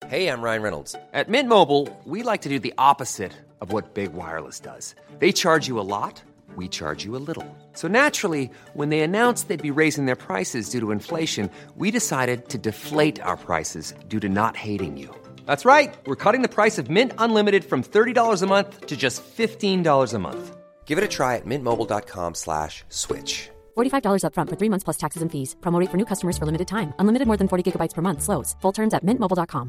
Hey, I'm Ryan Reynolds. At Mint Mobile, we like to do the opposite of what Big Wireless does. They charge you a lot, we charge you a little. So naturally, when they announced they'd be raising their prices due to inflation, we decided to deflate our prices due to not hating you. That's right. We're cutting the price of Mint Unlimited from $30 a month to just $15 a month. Give it a try at mintmobile.com/switch. $45 up front for 3 months plus taxes and fees. Promo rate for new customers for limited time. Unlimited more than 40 gigabytes per month. Slows full terms at mintmobile.com.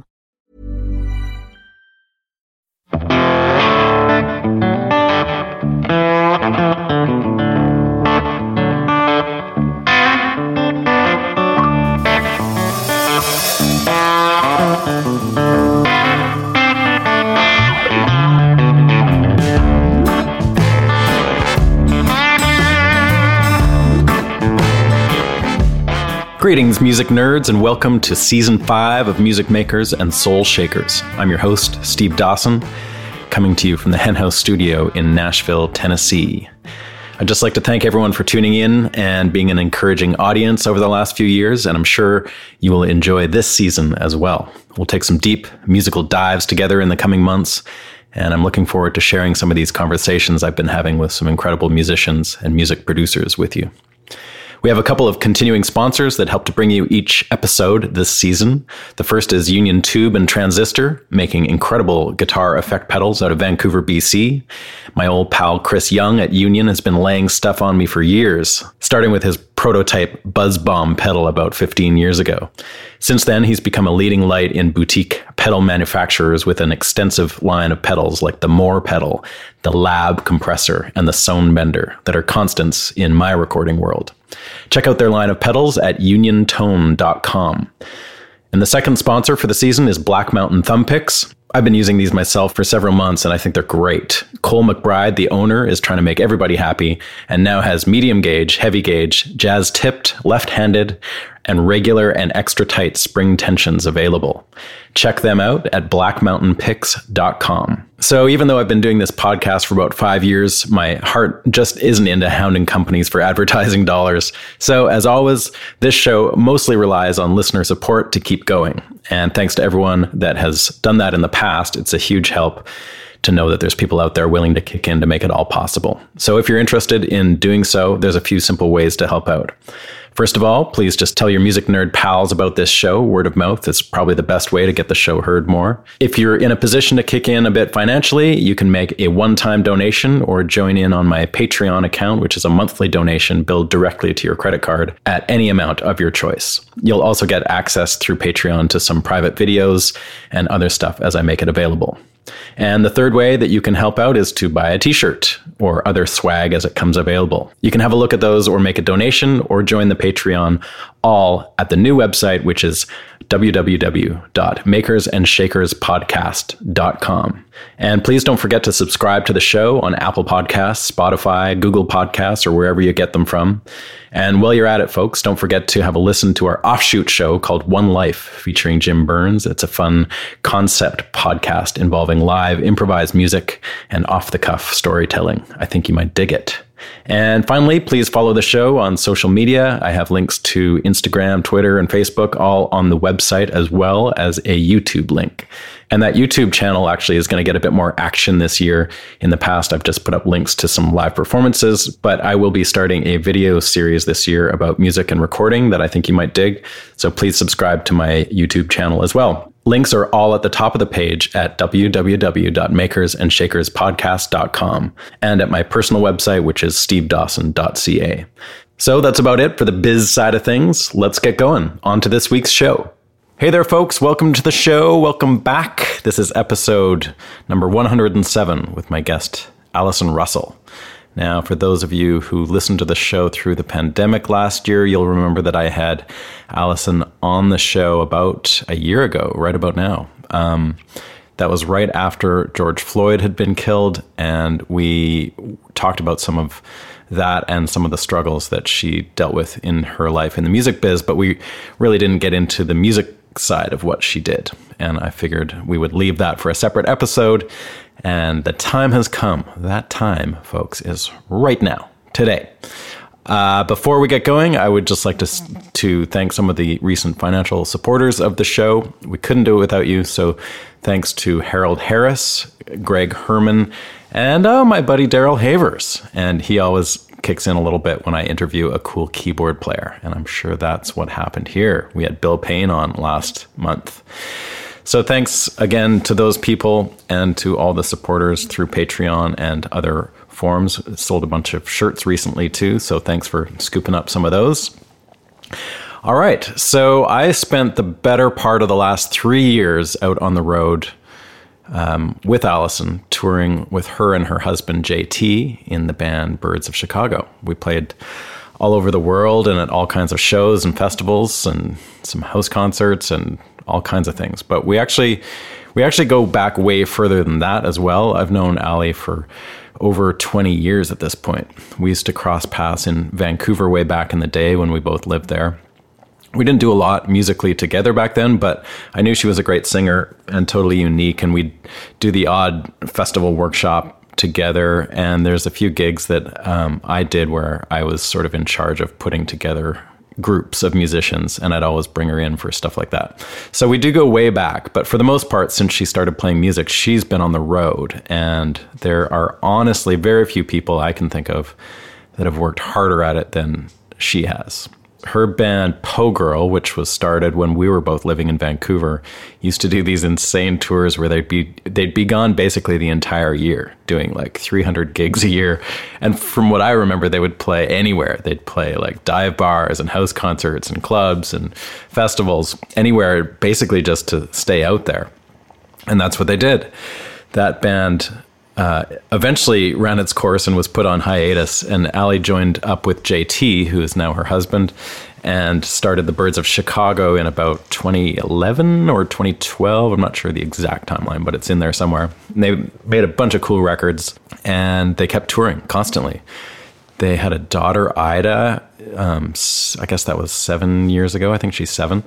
Greetings, music nerds, and welcome to Season 5 of Music Makers and Soul Shakers. I'm your host, Steve Dawson, coming to you from the Hen House Studio in Nashville, Tennessee. I'd just like to thank everyone for tuning in and being an encouraging audience over the last few years, and I'm sure you will enjoy this season as well. We'll take some deep musical dives together in the coming months, and I'm looking forward to sharing some of these conversations I've been having with some incredible musicians and music producers with you. We have a couple of continuing sponsors that help to bring you each episode this season. The first is Union Tube and Transistor, making incredible guitar effect pedals out of Vancouver, BC. My old pal Chris Young at Union has been laying stuff on me for years, starting with his prototype Buzz Bomb pedal about 15 years ago. Since then, he's become a leading light in boutique pedal manufacturers with an extensive line of pedals like the Moore pedal, the Lab compressor, and the Sonebender that are constants in my recording world. Check out their line of pedals at uniontone.com. And the second sponsor for the season is Black Mountain Thumb Picks. I've been using these myself for several months, and I think they're great. Cole McBride, the owner, is trying to make everybody happy, and now has medium gauge, heavy gauge, jazz tipped, left-handed, and regular and extra tight spring tensions available. Check them out at blackmountainpicks.com. So even though I've been doing this podcast for about 5 years, my heart just isn't into hounding companies for advertising dollars. So as always, this show mostly relies on listener support to keep going. And thanks to everyone that has done that in the past, it's a huge help to know that there's people out there willing to kick in to make it all possible. So if you're interested in doing so, there's a few simple ways to help out. First of all, please just tell your music nerd pals about this show. Word of mouth is probably the best way to get the show heard more. If you're in a position to kick in a bit financially, you can make a one-time donation or join in on my Patreon account, which is a monthly donation billed directly to your credit card at any amount of your choice. You'll also get access through Patreon to some private videos and other stuff as I make it available. And the third way that you can help out is to buy a t-shirt or other swag as it comes available. You can have a look at those or make a donation or join the Patreon, all at the new website, which is www.makersandshakerspodcast.com. And please don't forget to subscribe to the show on Apple Podcasts, Spotify, Google Podcasts, or wherever you get them from. And while you're at it, folks, don't forget to have a listen to our offshoot show called One Life, featuring Jim Burns. It's a fun concept podcast involving live improvised music and off-the-cuff storytelling. I think you might dig it. And finally, please follow the show on social media. I have links to Instagram, Twitter, and Facebook, all on the website, as well as a YouTube link. And that YouTube channel actually is going to get a bit more action this year. In the past, I've just put up links to some live performances, but I will be starting a video series this year about music and recording that I think you might dig. So please subscribe to my YouTube channel as well. Links are all at the top of the page at www.makersandshakerspodcast.com and at my personal website, which is stevedawson.ca. So that's about it for the biz side of things. Let's get going. On to this week's show. Hey there, folks. Welcome to the show. Welcome back. This is episode number 107 with my guest, Allison Russell. Now, for those of you who listened to the show through the pandemic last year, you'll remember that I had Allison on the show about a year ago, right about now. That was right after George Floyd had been killed, and we talked about some of that and some of the struggles that she dealt with in her life in the music biz, but we really didn't get into the music side of what she did. And I figured we would leave that for a separate episode. And the time has come. That time, folks, is right now, today. Before we get going, I would just like to thank some of the recent financial supporters of the show. We couldn't do it without you, so thanks to Harold Harris, Greg Herman, and my buddy Daryl Havers. And he always kicks in a little bit when I interview a cool keyboard player, and I'm sure that's what happened here. We had Bill Payne on last month. So thanks again to those people and to all the supporters through Patreon and other forums. Sold a bunch of shirts recently too, so thanks for scooping up some of those. All right, so I spent the better part of the last 3 years out on the road with Alison, touring with her and her husband JT in the band Birds of Chicago. We played all over the world and at all kinds of shows and festivals and some house concerts and all kinds of things. But we actually go back way further than that as well. I've known Ali for over 20 years at this point. We used to cross paths in Vancouver way back in the day when we both lived there. We didn't do a lot musically together back then, but I knew she was a great singer and totally unique, and we'd do the odd festival workshop together. And there's a few gigs that I did where I was sort of in charge of putting together groups of musicians, and I'd always bring her in for stuff like that. So we do go way back, but for the most part, since she started playing music, she's been on the road, and there are honestly very few people I can think of that have worked harder at it than she has. Her band Po Girl, which was started when we were both living in Vancouver, used to do these insane tours where they'd be gone basically the entire year, doing like 300 gigs a year. And from what I remember, they would play anywhere. They'd play like dive bars and house concerts and clubs and festivals, anywhere basically just to stay out there. And that's what they did. That band eventually ran its course and was put on hiatus, and Ali joined up with JT, who is now her husband, and started the Birds of Chicago in about 2011 or 2012. I'm not sure the exact timeline, but it's in there somewhere. And they made a bunch of cool records, and they kept touring constantly. They had a daughter, Ida, I guess that was 7 years ago. I think she's 7.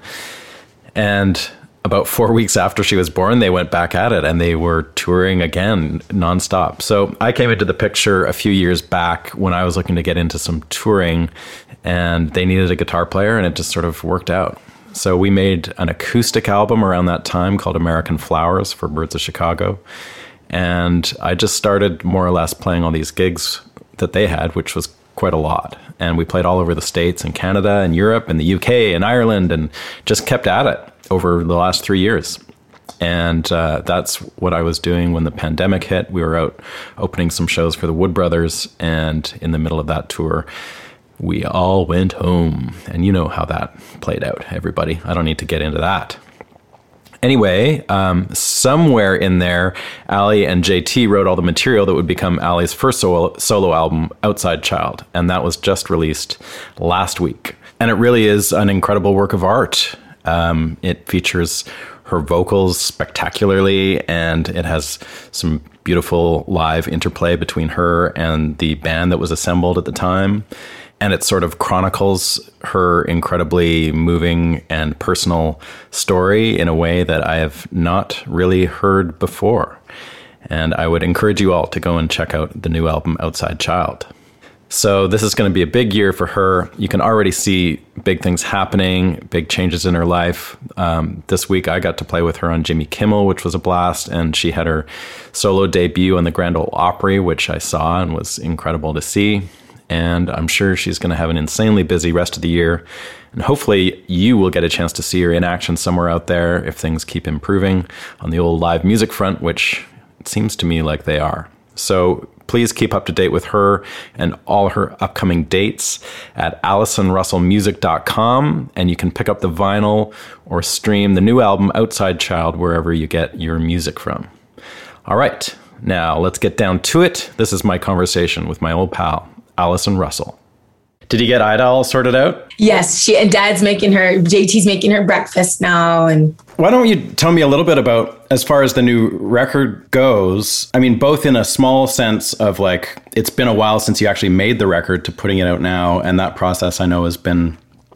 And about 4 weeks after she was born, they went back at it, and they were touring again nonstop. So I came into the picture a few years back when I was looking to get into some touring, and they needed a guitar player, and it just sort of worked out. So we made an acoustic album around that time called American Flowers for Birds of Chicago. And I just started more or less playing all these gigs that they had, which was quite a lot. And we played all over the States and Canada and Europe and the UK and Ireland, and just kept at it over the last 3 years. And that's what I was doing when the pandemic hit. We were out opening some shows for the Wood Brothers, and in the middle of that tour, we all went home. And you know how that played out, everybody. I don't need to get into that. Anyway, somewhere in there, Ali and JT wrote all the material that would become Ali's first solo album, Outside Child. And that was just released last week. And it really is an incredible work of art. It features her vocals spectacularly, and it has some beautiful live interplay between her and the band that was assembled at the time. And it sort of chronicles her incredibly moving and personal story in a way that I have not really heard before. And I would encourage you all to go and check out the new album, Outside Child. So this is going to be a big year for her. You can already see big things happening, big changes in her life. This week I got to play with her on Jimmy Kimmel, which was a blast. And she had her solo debut on the Grand Ole Opry, which I saw and was incredible to see. And I'm sure she's going to have an insanely busy rest of the year. And hopefully you will get a chance to see her in action somewhere out there if things keep improving on the old live music front, which it seems to me like they are. So please keep up to date with her and all her upcoming dates at AlisonRussellMusic.com, and you can pick up the vinyl or stream the new album Outside Child wherever you get your music from. All right, now let's get down to it. This is my conversation with my old pal, Alison Russell. Did you get Ida all sorted out? Yes, JT's making her breakfast now. And why don't you tell me a little bit about, as far as the new record goes, I mean, both in a small sense of like, it's been a while since you actually made the record to putting it out now. And that process I know has been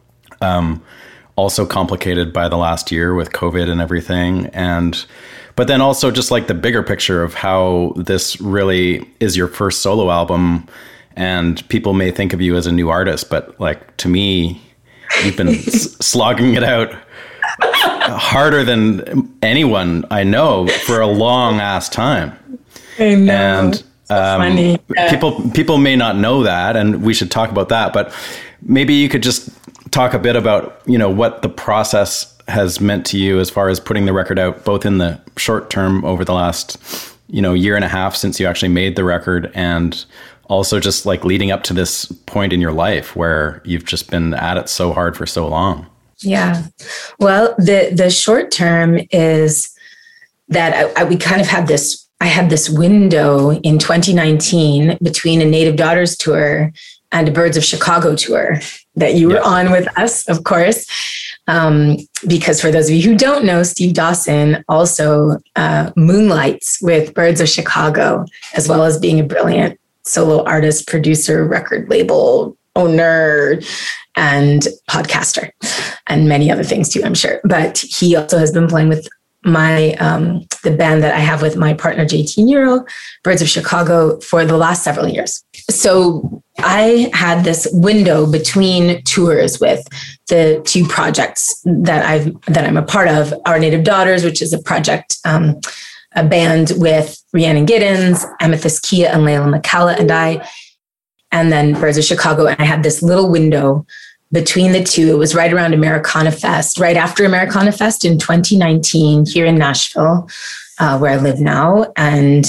also complicated by the last year with COVID and everything. But then also just like the bigger picture of how this really is your first solo album, and people may think of you as a new artist, but like to me, you've been slogging it out harder than anyone I know for a long ass time. I know. And funny. Yeah. people may not know that, and we should talk about that, but maybe you could just talk a bit about, you know, what the process has meant to you as far as putting the record out, both in the short term over the last, you know, year and a half since you actually made the record, and also just like leading up to this point in your life where you've just been at it so hard for so long. Yeah. Well, the short term is that we kind of had this, I had this window in 2019 between a Native Daughters tour and a Birds of Chicago tour that you were on with us, of course. Because for those of you who don't know, Steve Dawson also moonlights with Birds of Chicago, as well as being a brilliant solo artist, producer, record label owner, and podcaster, and many other things too, I'm sure. But he also has been playing with my the band that I have with my partner JT Nero, Birds of Chicago, for the last several years. So I had this window between tours with the two projects that I'm a part of. Our Native Daughters, which is a project, a band with Rhiannon Giddens, Amethyst Kia, and Layla McCalla and I, and then Birds of Chicago. And I had this little window between the two. It was right around Americana Fest, right after Americana Fest in 2019 here in Nashville, where I live now. And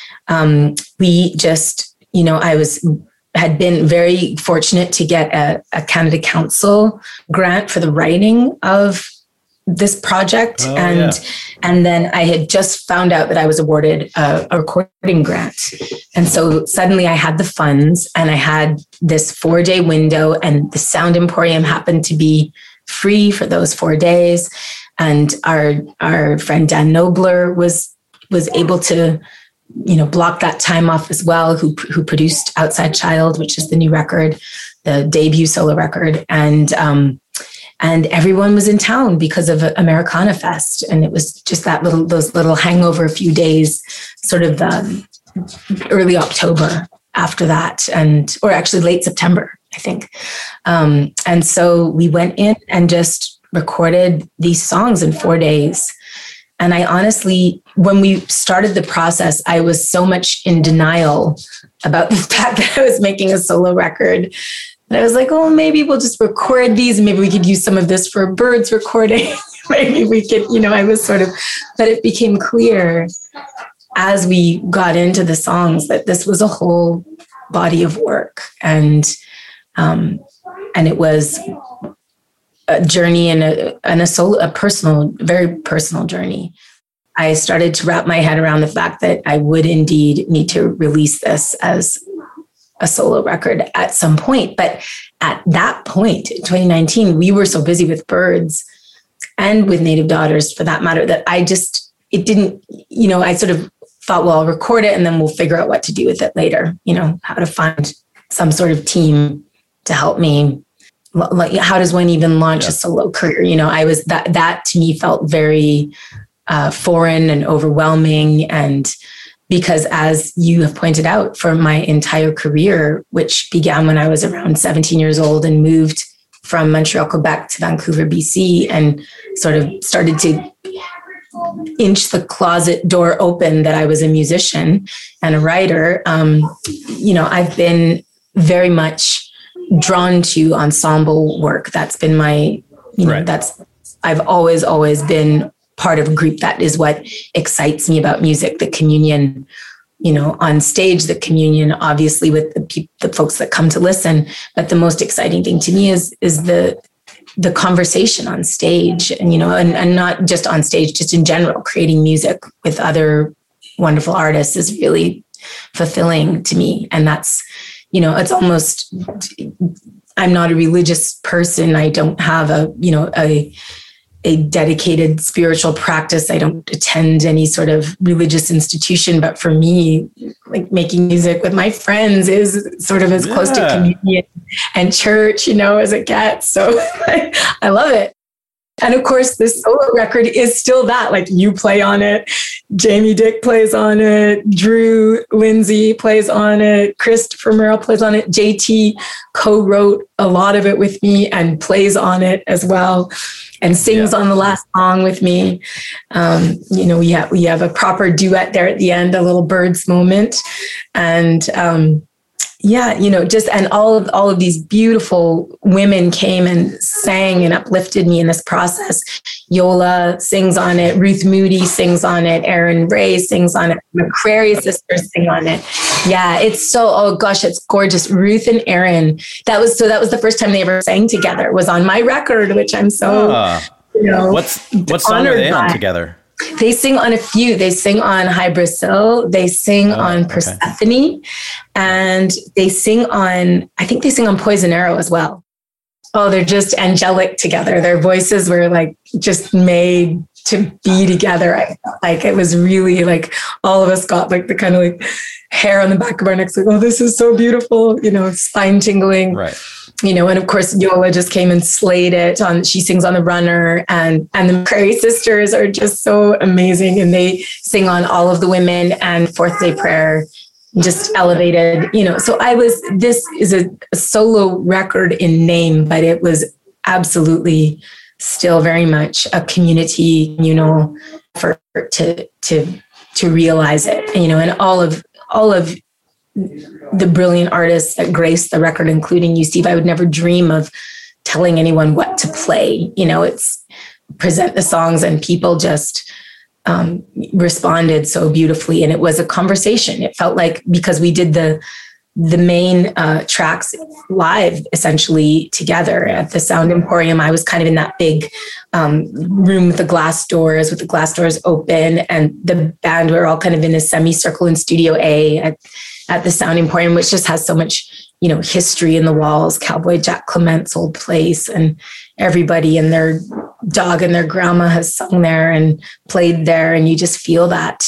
we just, you know, had been very fortunate to get a Canada Council grant for the writing of this project. And then I had just found out that I was awarded a recording grant. And so suddenly I had the funds and I had this 4-day window, and the Sound Emporium happened to be free for those 4 days. And our friend Dan Nobler was able to, you know, block that time off as well, who produced Outside Child, which is the new record, the debut solo record. And everyone was in town because of Americana Fest. And it was just those little hangover few days, sort of early October after that, or actually late September, I think. And so we went in and just recorded these songs in 4 days. And I honestly, when we started the process, I was so much in denial about the fact that I was making a solo record. And I was like, oh, maybe we'll just record these, and maybe we could use some of this for a Birds recording. Maybe we could, you know, I was but it became clear as we got into the songs that this was a whole body of work. And it was a journey and a personal, very personal journey. I started to wrap my head around the fact that I would indeed need to release this as a solo record at some point. But at that point, in 2019, we were so busy with Birds and with Native Daughters, for that matter, that it didn't, you know, I sort of thought, well, I'll record it and then we'll figure out what to do with it later, you know, how to find some sort of team to help me. Like, how does one even launch a solo career? You know, that to me felt very foreign and overwhelming. And because, as you have pointed out, for my entire career, which began when I was around 17 years old and moved from Montreal, Quebec to Vancouver, BC, and sort of started to inch the closet door open that I was a musician and a writer, you know, I've been very much drawn to ensemble work. That's been my, you know, I've always been part of a group. That is what excites me about music, the communion, you know, on stage, the communion, obviously, with the folks that come to listen. But the most exciting thing to me is the conversation on stage, and, you know, and not just on stage, just in general, creating music with other wonderful artists is really fulfilling to me. And that's, you know, it's almost, I'm not a religious person. I don't have a dedicated spiritual practice. I don't attend any sort of religious institution, but for me, like, making music with my friends is sort of as close to communion and church, you know, as it gets. So I love it. And of course, this solo record is still that, like, you play on it, Jamie Dick plays on it. Drew Lindsay plays on it. Christopher Merrill plays on it. JT co-wrote a lot of it with me and plays on it as well, and sings on the last song with me. We have a proper duet there at the end, a little Birds moment. And and all of these beautiful women came and sang and uplifted me in this process. Yola sings on it. Ruth Moody sings on it. Erin Ray sings on it. McCrary sisters sing on it. Yeah, it's it's gorgeous. Ruth and Erin. That was the first time they ever sang together. It was on my record, which I'm so what song are they on together? They sing on a few. They sing on Hybrid. They sing on Persephone, and they sing on, I think they sing on Poison Arrow as well. Oh, they're just angelic together. Their voices were like just made to be together. I felt like it was really like all of us got like the kind of like hair on the back of our necks, like, oh, this is so beautiful, spine tingling. Right. And of course, Yola just came and slayed it she sings on The Runner, and the McCrary sisters are just so amazing. And they sing on All of the Women and Fourth Day Prayer, just elevated, so this is a solo record in name, but it was absolutely still very much a community, effort to realize it, and all of the brilliant artists that graced the record, including you, Steve. I would never dream of telling anyone what to play. It's present the songs, and people just responded so beautifully. And it was a conversation. It felt like, because we did the main tracks live, essentially together at the Sound Emporium. I was kind of in that big room with the glass doors open, and the band were all kind of in a semicircle in Studio A at the Sound Emporium, which just has so much, history in the walls. Cowboy Jack Clement's old place, and everybody and their dog and their grandma has sung there and played there. And you just feel that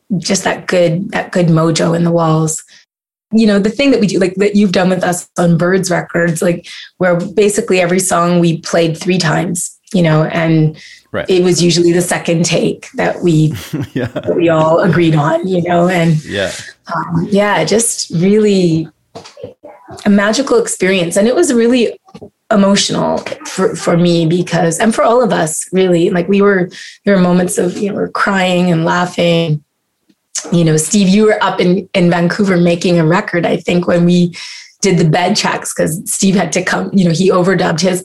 good mojo in the walls. The thing that we do, like that you've done with us on Birds records, like where basically every song we played 3 times, and right. It was usually the second take that we all agreed on, and just really a magical experience. And it was really emotional for me because, and for all of us really, like there were moments of, we're crying and laughing. Steve, you were up in Vancouver making a record, I think, when we did the bed tracks, because Steve had to come, he overdubbed his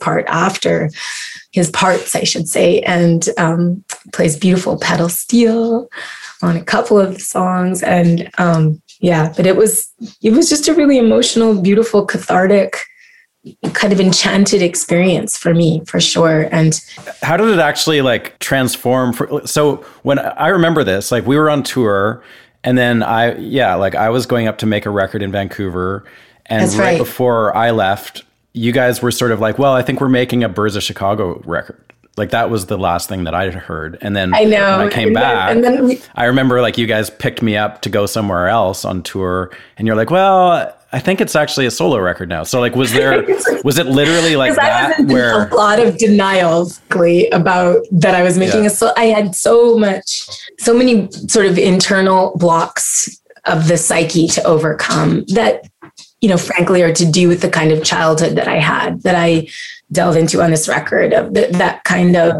parts, I should say, and plays beautiful pedal steel on a couple of the songs. And but it was just a really emotional, beautiful, cathartic, kind of enchanted experience for me, for sure. And how did it actually transform? So when I remember this, we were on tour, and then I was going up to make a record in Vancouver, and right before I left, you guys were sort of like, well, I think we're making a Birds of Chicago record. That was the last thing that I had heard. And then I know, when I came back, I remember you guys picked me up to go somewhere else on tour, and you're like, well, I think it's actually a solo record now. So was it literally like that? I was in a lot of denial about that I was making I had so many sort of internal blocks of the psyche to overcome that, frankly, are to do with the kind of childhood that I had, that I delve into on this record, of that kind of,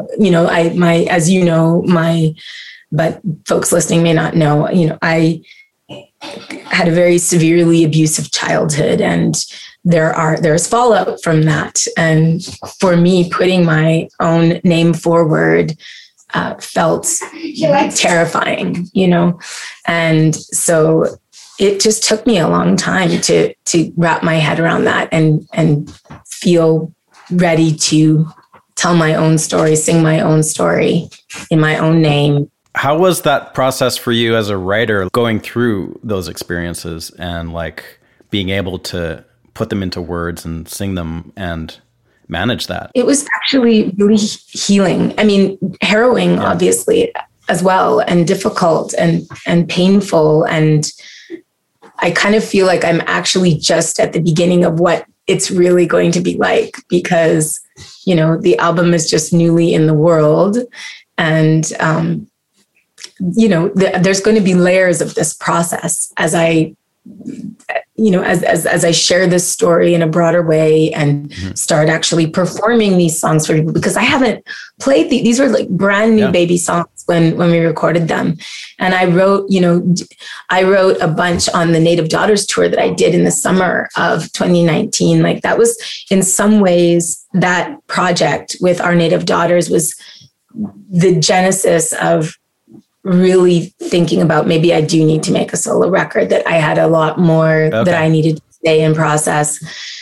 but folks listening may not know, I had a very severely abusive childhood, and there's fallout from that. And for me, putting my own name forward felt terrifying, and so it just took me a long time to wrap my head around that and feel ready to tell my own story, sing my own story in my own name. How was that process for you as a writer, going through those experiences and being able to put them into words and sing them and manage that? It was actually really healing. I mean, harrowing, obviously, as well, and difficult and painful. And I kind of feel like I'm actually just at the beginning of what it's really going to be like, because, the album is just newly in the world. And there's going to be layers of this process as I share this story in a broader way and start actually performing these songs for people, because I haven't played these were like brand new baby songs when we recorded them. And I wrote a bunch on the Native Daughters tour that I did in the summer of 2019. Like that was, in some ways, that project with our Native Daughters was the genesis of really thinking about, maybe I do need to make a solo record, that I had a lot more that I needed to stay in process.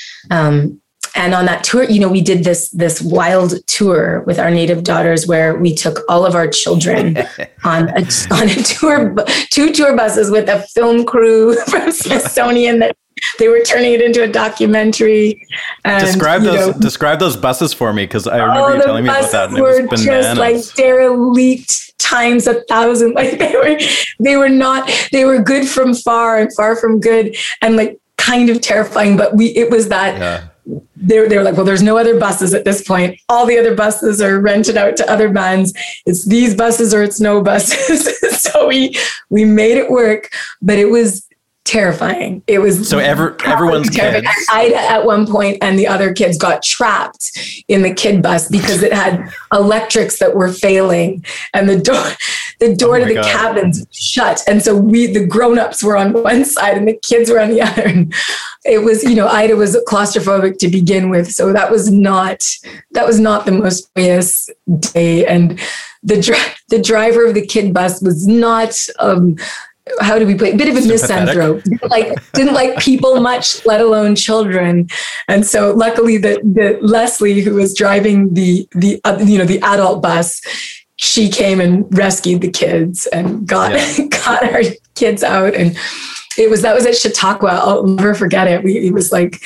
And on that tour, we did this wild tour with our Native Daughters where we took all of our children on a tour, 2 tour buses with a film crew from Smithsonian that they were turning it into a documentary. And, describe those buses for me, because I remember you telling me about that. And it was bananas. Just like derelict times 1,000. Like they were good from far and far from good, and like kind of terrifying. But it was that. Yeah. They were like, well, there's no other buses at this point. All the other buses are rented out to other bands. It's these buses or it's no buses. So we made it work, but it was terrifying. It was so everyone's terrifying. kids. Ida at one point and the other kids got trapped in the kid bus because it had electrics that were failing, and the door to the cabins shut. And so the grown-ups were on one side and the kids were on the other. And it was, Ida was claustrophobic to begin with. So that was not the most joyous day. And the driver of the kid bus was not, how do we put it? A bit of a misanthrope. Didn't like people much, let alone children. And so luckily the Leslie, who was driving the adult bus, she came and rescued the kids and got our kids out. And that was at Chautauqua. I'll never forget it. It was like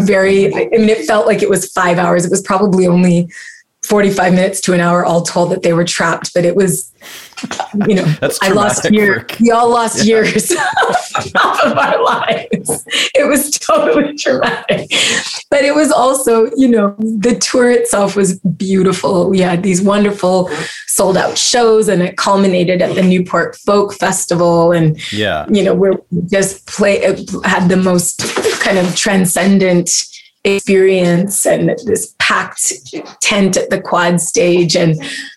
it felt like it was 5 hours. It was probably only 45 minutes to an hour all told that they were trapped, but it was, That's I lost years. We all lost years of our lives. It was totally traumatic, but it was also, the tour itself was beautiful. We had these wonderful sold out shows, and it culminated at the Newport Folk Festival. And, where we just had the most kind of transcendent experience, and this packed tent at the Quad stage, and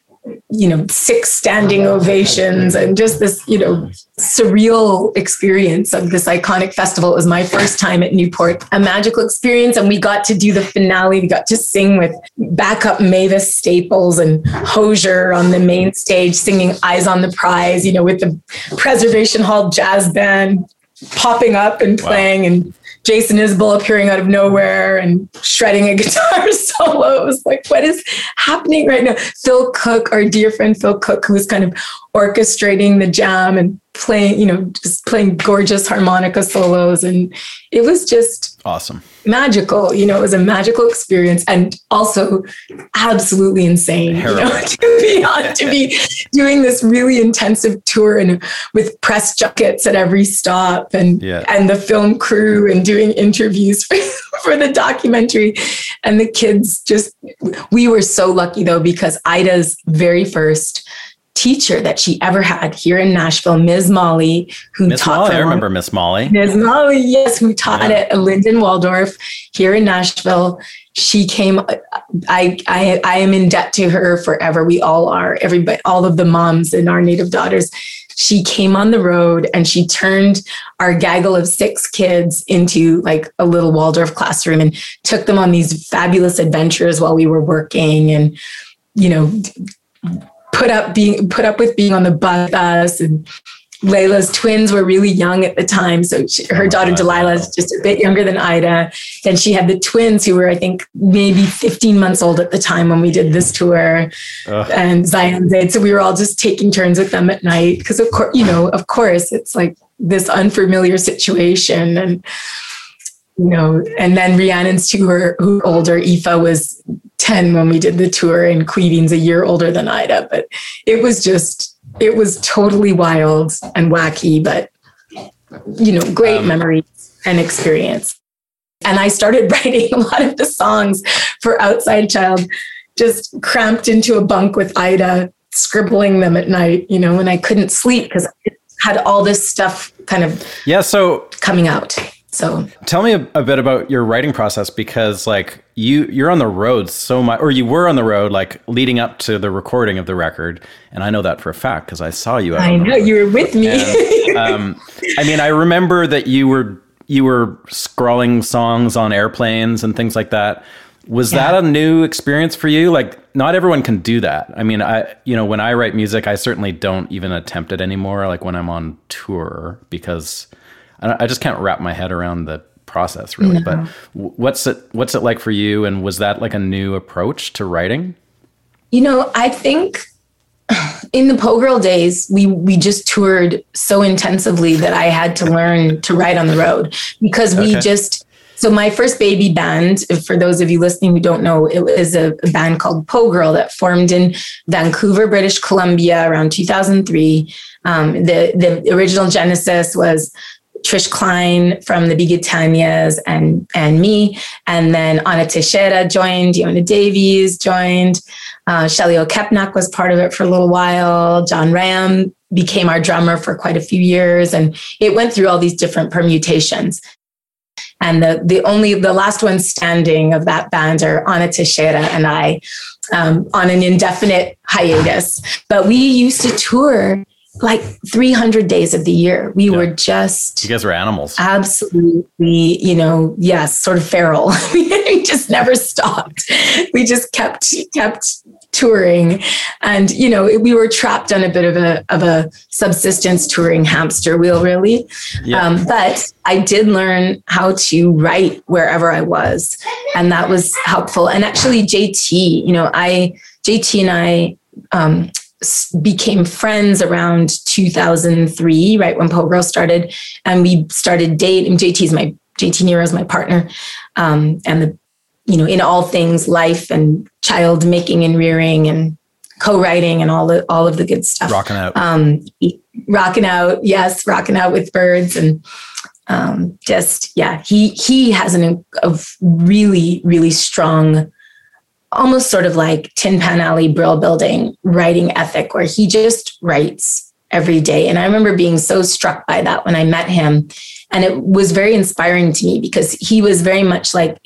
6 standing ovations, and just this surreal experience of this iconic festival. It was my first time at Newport, a magical experience. And we got to do the finale. We got to sing with backup Mavis Staples and Hosier on the main stage, singing Eyes on the Prize, with the Preservation Hall Jazz Band popping up and playing, and Jason Isbell appearing out of nowhere and shredding a guitar solo. It was like, what is happening right now? Phil Cook, our dear friend Phil Cook, who was kind of orchestrating the jam and playing, just playing gorgeous harmonica solos. And it was just awesome. Magical. It was a magical experience, and also absolutely insane, to be doing this really intensive tour and with press junkets at every stop, and the film crew, and doing interviews for the documentary. And the kids we were so lucky though, because Ida's very first teacher that she ever had here in Nashville, Ms. Molly, I remember Miss Molly. Ms. Molly, yes, who taught at Linden Waldorf here in Nashville. She came, I am in debt to her forever. We all are, everybody, all of the moms and our Native Daughters. She came on the road and she turned our gaggle of 6 kids into like a little Waldorf classroom, and took them on these fabulous adventures while we were working, and, put up with being on the bus. And Layla's twins were really young at the time. So her daughter Delilah is just a bit younger than Ida. And she had the twins who were, I think, maybe 15 months old at the time when we did this tour. And Zion Zaid. So we were all just taking turns with them at night. Because of course, it's like this unfamiliar situation. And, and then Rhiannon's 2 who are older. Aoife was 10 when we did the tour, and Queeveen's a year older than Ida. But it was totally wild and wacky, but, great memories and experience. And I started writing a lot of the songs for Outside Child, just cramped into a bunk with Ida scribbling them at night, when I couldn't sleep because I had all this stuff kind of coming out. So tell me a bit about your writing process, because like you're on the road so much, or you were on the road like leading up to the recording of the record. And I know that for a fact because I saw you. I know you were with me. And, I remember that you were scrawling songs on airplanes and things like that. Was that a new experience for you? Like, not everyone can do that. I mean, when I write music, I certainly don't even attempt it anymore. Like when I'm on tour, because I just can't wrap my head around the process really. No. But what's it like for you? And was that like a new approach to writing? I think in the Poe Girl days, we just toured so intensively that I had to learn to write on the road because so my first baby band, for those of you listening who don't know, it was a band called Poe Girl that formed in Vancouver, British Columbia around 2003. The original genesis was Trish Klein from the Bigatanias and me. And then Anna Teixeira joined, Yona Davies joined, Shelly O'Kepnack was part of it for a little while. John Ram became our drummer for quite a few years. And it went through all these different permutations. And the last one standing of that band are Anna Teixeira and I on an indefinite hiatus. But we used to tour like 300 days of the year. We were just... You guys were animals. Absolutely, sort of feral. We just never stopped. We just kept touring. And, we were trapped on a bit of a subsistence touring hamster wheel, really. Yeah. But I did learn how to write wherever I was. And that was helpful. And actually, JT and I became friends around 2003, right when Poe Girl started, and we started dating. JT Nero is my partner, and in all things life and child making and rearing and co-writing and all of the good stuff. Rocking out, rocking out with birds and he has a really, really strong, almost sort of like Tin Pan Alley Brill Building writing ethic, where he just writes every day. And I remember being so struck by that when I met him. And it was very inspiring to me because he was very much like,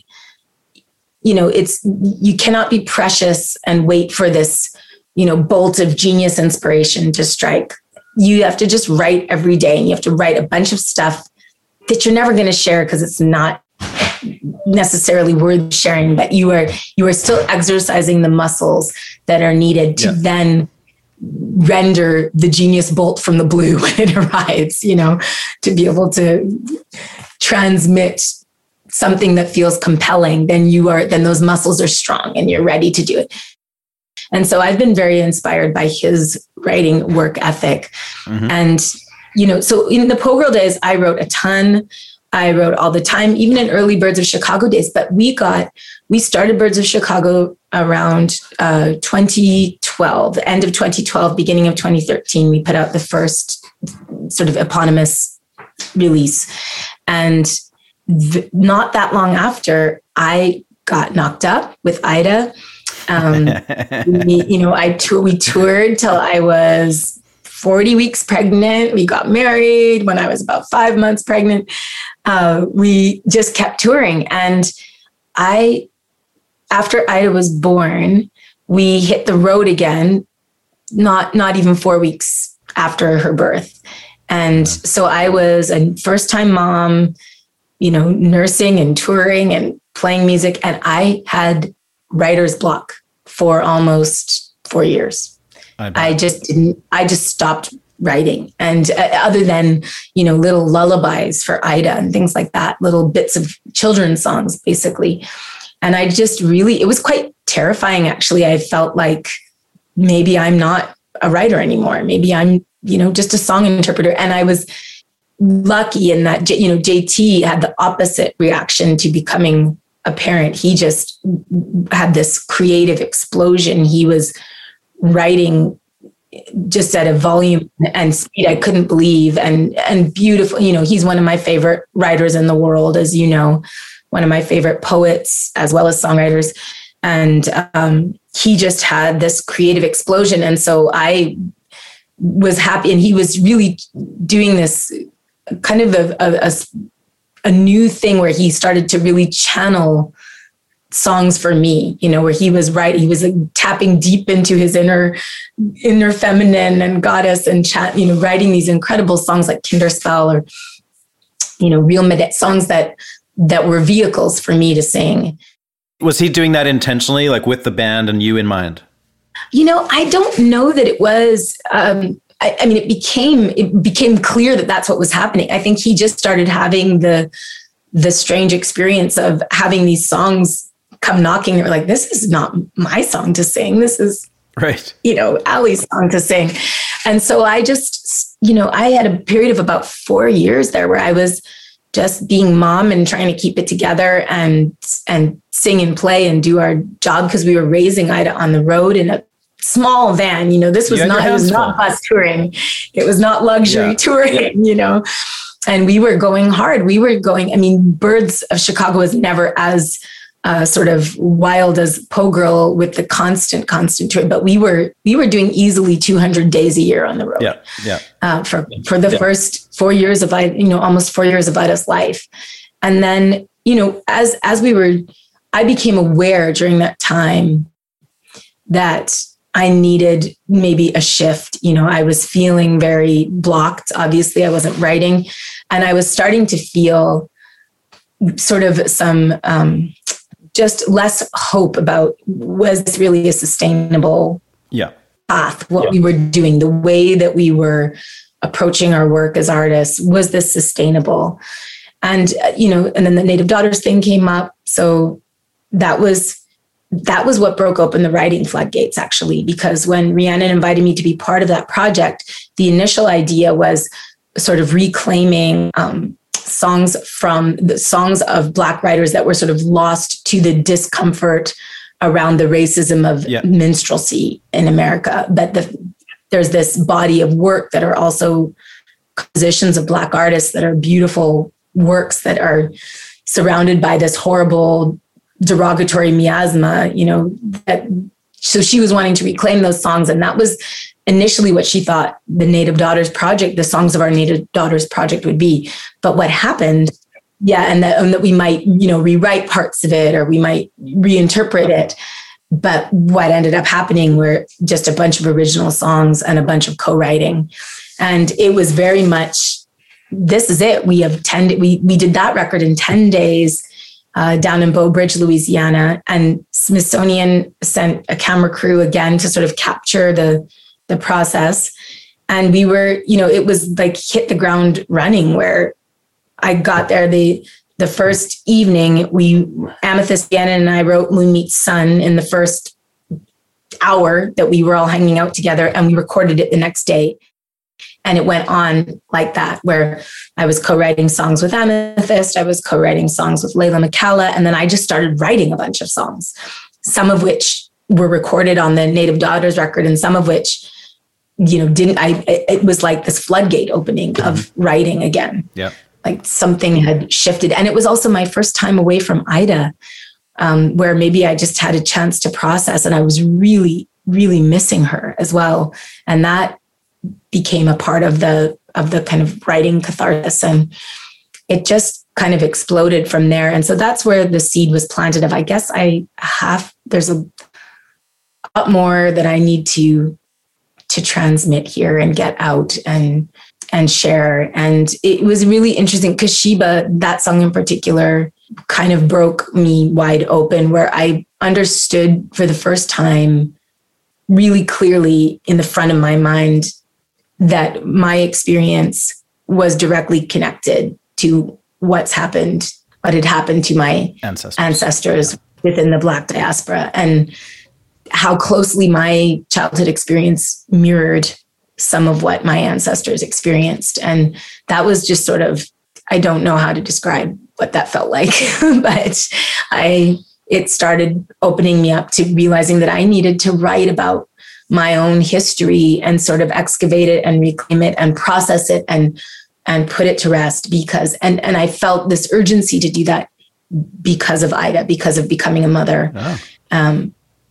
you cannot be precious and wait for this, bolt of genius inspiration to strike. You have to just write every day, and you have to write a bunch of stuff that you're never going to share because it's not necessarily worth sharing, but you are still exercising the muscles that are needed to then render the genius bolt from the blue when it arrives, to be able to transmit something that feels compelling. Then those muscles are strong and you're ready to do it. And so I've been very inspired by his writing work ethic. Mm-hmm. And, so in the Poe Girl days, I wrote a ton. I wrote all the time, even in early Birds of Chicago days. But we started Birds of Chicago around 2012, end of 2012, beginning of 2013. We put out the first sort of eponymous release. And not that long after, I got knocked up with Ida. We toured till I was 40 weeks pregnant. We got married when I was about 5 months pregnant. We just kept touring. And after Ida was born, we hit the road again, not even 4 weeks after her birth. And so I was a first-time mom, nursing and touring and playing music. And I had writer's block for almost 4 years. I just stopped writing. And other than, little lullabies for Ida and things like that, little bits of children's songs, basically. And I just it was quite terrifying, actually. I felt like maybe I'm not a writer anymore. Maybe I'm, just a song interpreter. And I was lucky in that, JT had the opposite reaction to becoming a parent. He just had this creative explosion. He was writing just at a volume and speed I couldn't believe, and beautiful. He's one of my favorite writers in the world, as you know, one of my favorite poets as well as songwriters. And he just had this creative explosion. And so I was happy, and he was really doing this kind of a new thing where he started to really channel songs for me, where he was like tapping deep into his inner feminine and goddess and writing these incredible songs like Kinderspell or, real songs that were vehicles for me to sing. Was he doing that intentionally, like with the band and you in mind? I don't know that it was, it became clear that that's what was happening. I think he just started having the strange experience of having these songs come knocking. They were like, this is not my song to sing. This is, right, Ali's song to sing. And so I just, I had a period of about 4 years there where I was just being mom and trying to keep it together and sing and play and do our job, because we were raising Ida on the road in a small van. This was not bus touring. It was not luxury touring, and we were going hard. Birds of Chicago was never as sort of wild as Poe Girl with the constant tour, but we were doing easily 200 days a year on the road. For the first 4 years of almost 4 years of Ida's life. And then, as I became aware during that time that I needed maybe a shift. I was feeling very blocked. Obviously, I wasn't writing, and I was starting to feel sort of some just less hope about, was this really a sustainable path? What we were doing, the way that we were approaching our work as artists, was this sustainable? And, and then the Native Daughters thing came up. So that was what broke open the writing floodgates, actually, because when Rhiannon invited me to be part of that project, the initial idea was sort of reclaiming songs from the songs of Black writers that were sort of lost to the discomfort around the racism of minstrelsy in America. But there's this body of work that are also compositions of Black artists that are beautiful works that are surrounded by this horrible derogatory miasma, so she was wanting to reclaim those songs. And that was initially what she thought the Native Daughters Project, the Songs of Our Native Daughters Project would be. But what happened, and that we might, rewrite parts of it, or we might reinterpret it. But what ended up happening were just a bunch of original songs and a bunch of co-writing. And it was very much, this is it. We did that record in 10 days, down in Bow Bridge, Louisiana, and Smithsonian sent a camera crew again to sort of capture the process. And we were, it was like hit the ground running, where I got there the first evening. Amethyst, Gannon, and I wrote Moon Meets Sun in the first hour that we were all hanging out together, and we recorded it the next day. And it went on like that, where I was co-writing songs with Amethyst, I was co-writing songs with Layla McCalla, and then I just started writing a bunch of songs, some of which were recorded on the Native Daughters record, and some of which, it was like this floodgate opening of writing again. Yeah. Like something had shifted. And it was also my first time away from Ida, where maybe I just had a chance to process, and I was really, really missing her as well. And that became a part of the kind of writing catharsis, and it just kind of exploded from there. And so that's where the seed was planted of, I guess there's a lot more that I need to transmit here and get out and share. And it was really interesting because Sheba, that song in particular, kind of broke me wide open, where I understood for the first time really clearly in the front of my mind that my experience was directly connected to what had happened to my ancestors within the Black diaspora, and how closely my childhood experience mirrored some of what my ancestors experienced. And that was just sort of, I don't know how to describe what that felt like, but it started opening me up to realizing that I needed to write about my own history and sort of excavate it and reclaim it and process it and put it to rest, because, and I felt this urgency to do that because of Ida, because of becoming a mother.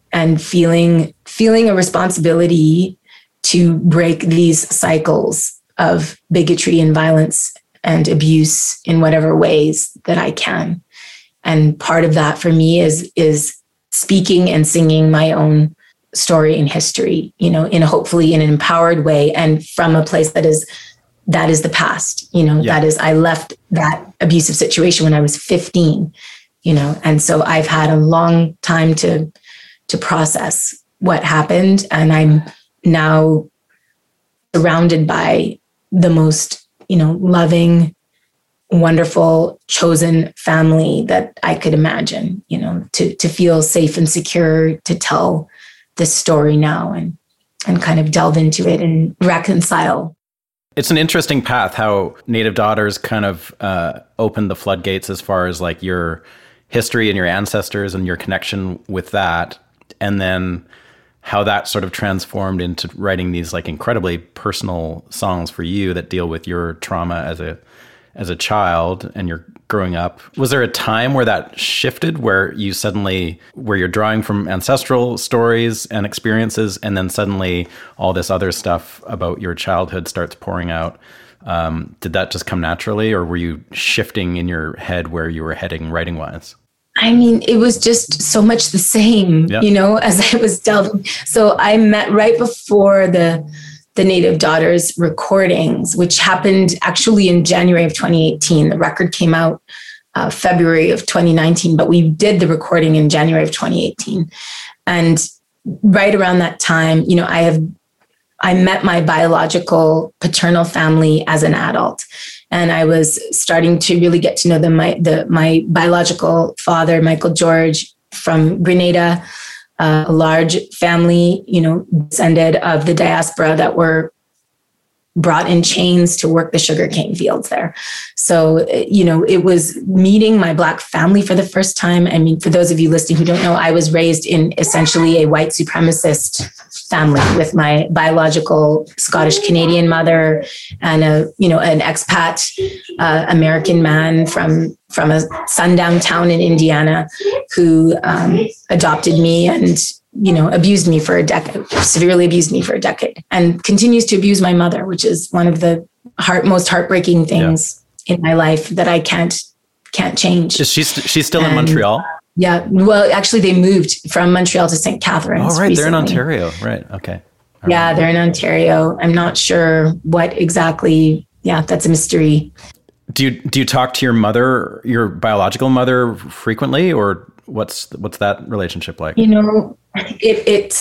and feeling a responsibility to break these cycles of bigotry and violence and abuse in whatever ways that I can. And part of that for me is speaking and singing my own story and history, hopefully in an empowered way and from a place that is the past, that is, I left that abusive situation when I was 15, and so I've had a long time to process what happened. And I'm now surrounded by the most, loving, wonderful, chosen family that I could imagine, to feel safe and secure to tell this story now and kind of delve into it and reconcile. It's an interesting path how Native Daughters kind of opened the floodgates as far as like your history and your ancestors and your connection with that. And then how that sort of transformed into writing these like incredibly personal songs for you that deal with your trauma as a child and you're growing up. Was there a time where that shifted, where you're drawing from ancestral stories and experiences, and then suddenly all this other stuff about your childhood starts pouring out? Did that just come naturally, or were you shifting in your head where you were heading writing-wise? I mean, it was just so much the same, as I was delving. So I met right before the Native Daughters recordings, which happened actually in January of 2018. The record came out February of 2019, but we did the recording in January of 2018. And right around that time, I met my biological paternal family as an adult. And I was starting to really get to know them. My biological father, Michael George, from Grenada, a large family, descended of the diaspora that were brought in chains to work the sugarcane fields there. So, it was meeting my Black family for the first time. I mean, for those of you listening who don't know, I was raised in essentially a white supremacist family with my biological Scottish Canadian mother and an expat American man from a sundown town in Indiana who adopted me and abused me for a decade, severely abused me for a decade, and continues to abuse my mother, which is one of the most heartbreaking things in my life that I can't change. Is she's still in Montreal? Yeah. Well, actually they moved from Montreal to St. Catharines. Oh, right. Recently. They're in Ontario. Right. Okay. Yeah, they're in Ontario. I'm not sure what exactly. Yeah, that's a mystery. Do you talk to your mother, your biological mother, frequently, or what's that relationship like? It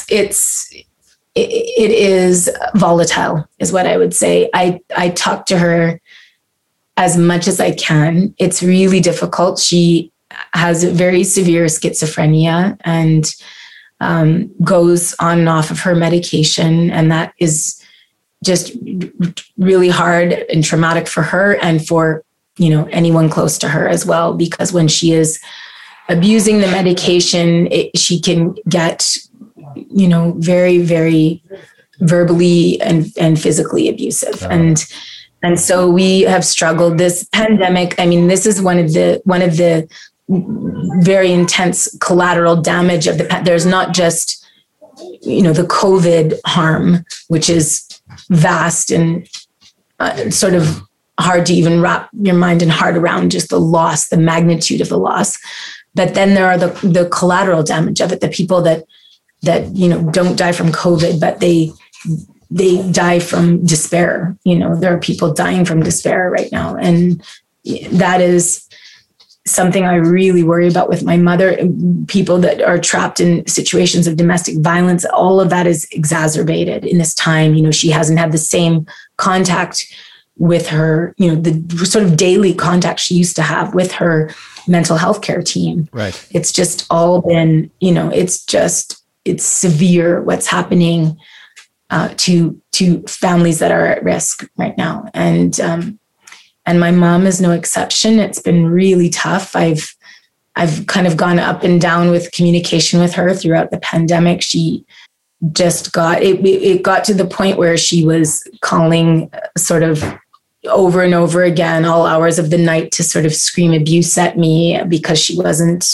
is volatile, is what I would say. I talk to her as much as I can. It's really difficult. She has very severe schizophrenia and goes on and off of her medication, and that is just really hard and traumatic for her and for anyone close to her as well, because when she is abusing the medication, she can get very, very verbally and physically abusive. And so we have struggled. This pandemic, I mean, this is one of the very intense collateral damage of there's not just the COVID harm, which is vast and sort of hard to even wrap your mind and heart around, just the loss, the magnitude of the loss. But then there are the collateral damage of it, the people that don't die from COVID, but they die from despair. There are people dying from despair right now. And that is something I really worry about with my mother. People that are trapped in situations of domestic violence, all of that is exacerbated in this time. She hasn't had the same contact with her, the sort of daily contact she used to have with her mental health care team. Right. It's just all been, it's severe what's happening to families that are at risk right now. And my mom is no exception. It's been really tough. I've kind of gone up and down with communication with her throughout the pandemic. She just it got to the point where she was calling sort of over and over again, all hours of the night, to sort of scream abuse at me because she wasn't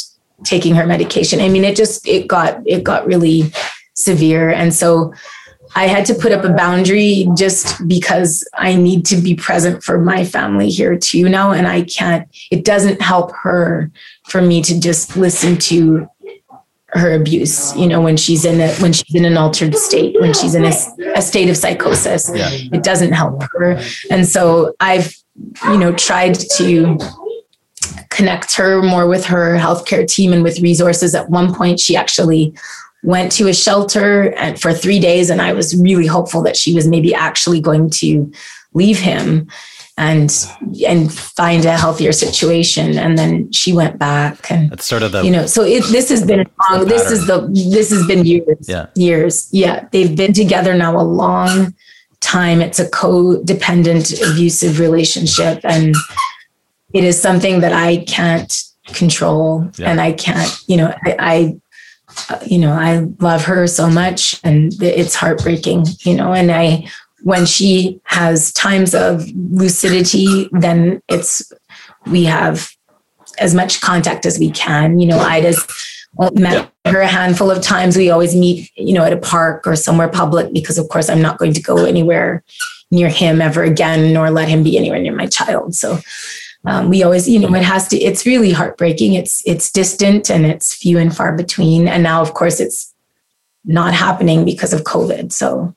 taking her medication. I mean, it got really severe. And so I had to put up a boundary just because I need to be present for my family here too now. And it doesn't help her for me to just listen to her abuse, when she's in an altered state, when she's in a state of psychosis. Yeah. It doesn't help her. And so I've, tried to connect her more with her healthcare team and with resources. At one point, she actually went to a shelter for 3 days, and I was really hopeful that she was maybe actually going to leave him and find a healthier situation. And then she went back, and it's sort of the, so this has been long. This has been years. Yeah. Years. Yeah. They've been together now a long time. It's a codependent, abusive relationship, and it is something that I can't control. Yeah. And I can't, I love her so much, and it's heartbreaking, and when she has times of lucidity, then we have as much contact as we can. Ida's met her a handful of times. We always meet, at a park or somewhere public, because of course I'm not going to go anywhere near him ever again, nor let him be anywhere near my child. So we always, it's really heartbreaking. It's distant, and it's few and far between. And now, of course, it's not happening because of COVID. So,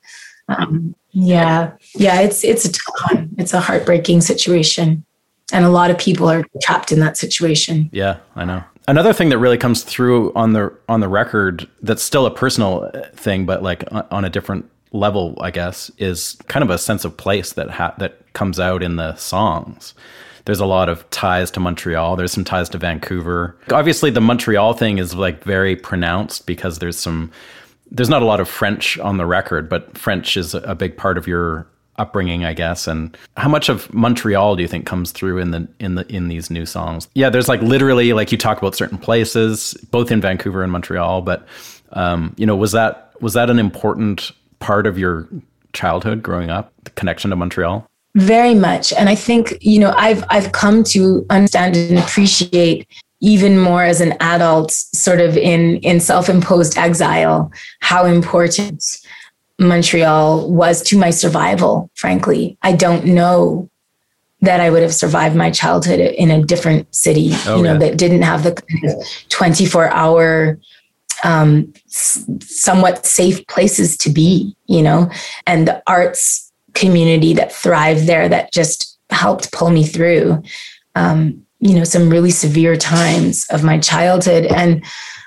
it's a tough one. It's a heartbreaking situation. And a lot of people are trapped in that situation. Yeah, I know. Another thing that really comes through on the record that's still a personal thing, but like on a different level, I guess, is kind of a sense of place that comes out in the songs. There's a lot of ties to Montreal. There's some ties to Vancouver. Obviously, the Montreal thing is like very pronounced because there's not a lot of French on the record, but French is a big part of your upbringing, I guess. And how much of Montreal do you think comes through in these new songs? Yeah, there's like literally, like you talk about certain places, both in Vancouver and Montreal. But was that an important part of your childhood growing up, the connection to Montreal? Very much. And I think, I've come to understand and appreciate even more as an adult, sort of in self-imposed exile, how important Montreal was to my survival, frankly. I don't know that I would have survived my childhood in a different city, that didn't have the kind of 24-hour, somewhat safe places to be, and the arts community that thrived there that just helped pull me through, some really severe times of my childhood. And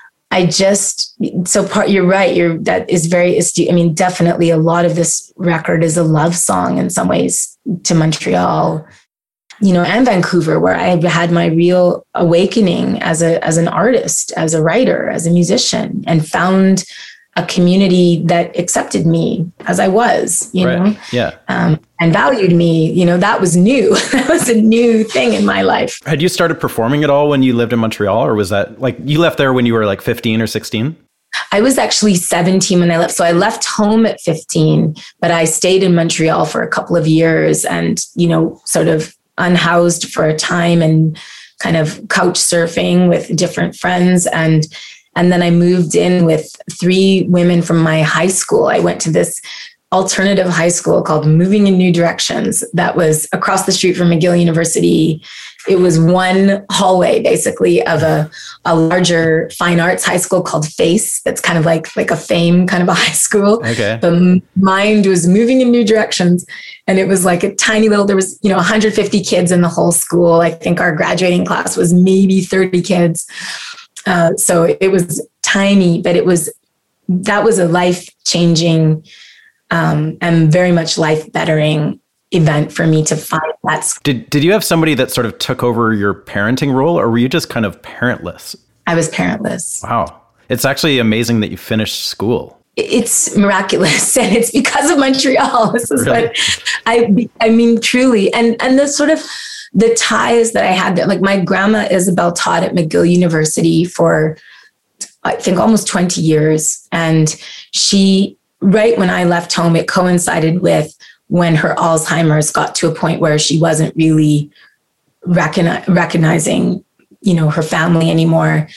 you're right. That is very astute. I mean, definitely a lot of this record is a love song in some ways to Montreal, and Vancouver, where I had my real awakening as an artist, as a writer, as a musician, and found a community that accepted me as I was, right. Yeah. And valued me, that was new. That was a new thing in my life. Had you started performing at all when you lived in Montreal, or was that like you left there when you were like 15 or 16? I was actually 17 when I left. So I left home at 15, but I stayed in Montreal for a couple of years and, sort of unhoused for a time and kind of couch surfing with different friends. And then I moved in with 3 women from my high school. I went to this alternative high school called Moving in New Directions that was across the street from McGill University. It was one hallway, basically, of a larger fine arts high school called FACE. That's kind of like a FAME kind of a high school. Okay. But mine was Moving in New Directions. And it was like a tiny little, there was, 150 kids in the whole school. I think our graduating class was maybe 30 kids. So it was tiny, but that was a life-changing and very much life-bettering event for me to find that. Did you have somebody that sort of took over your parenting role, or were you just kind of parentless? I was parentless. Wow. It's actually amazing that you finished school. It's miraculous, and it's because of Montreal. This is really? What I mean, truly. And the sort of the ties that I had there, like my grandma Isabel taught at McGill University for, I think, almost 20 years. And she, right when I left home, it coincided with when her Alzheimer's got to a point where she wasn't really recognizing, her family anymore.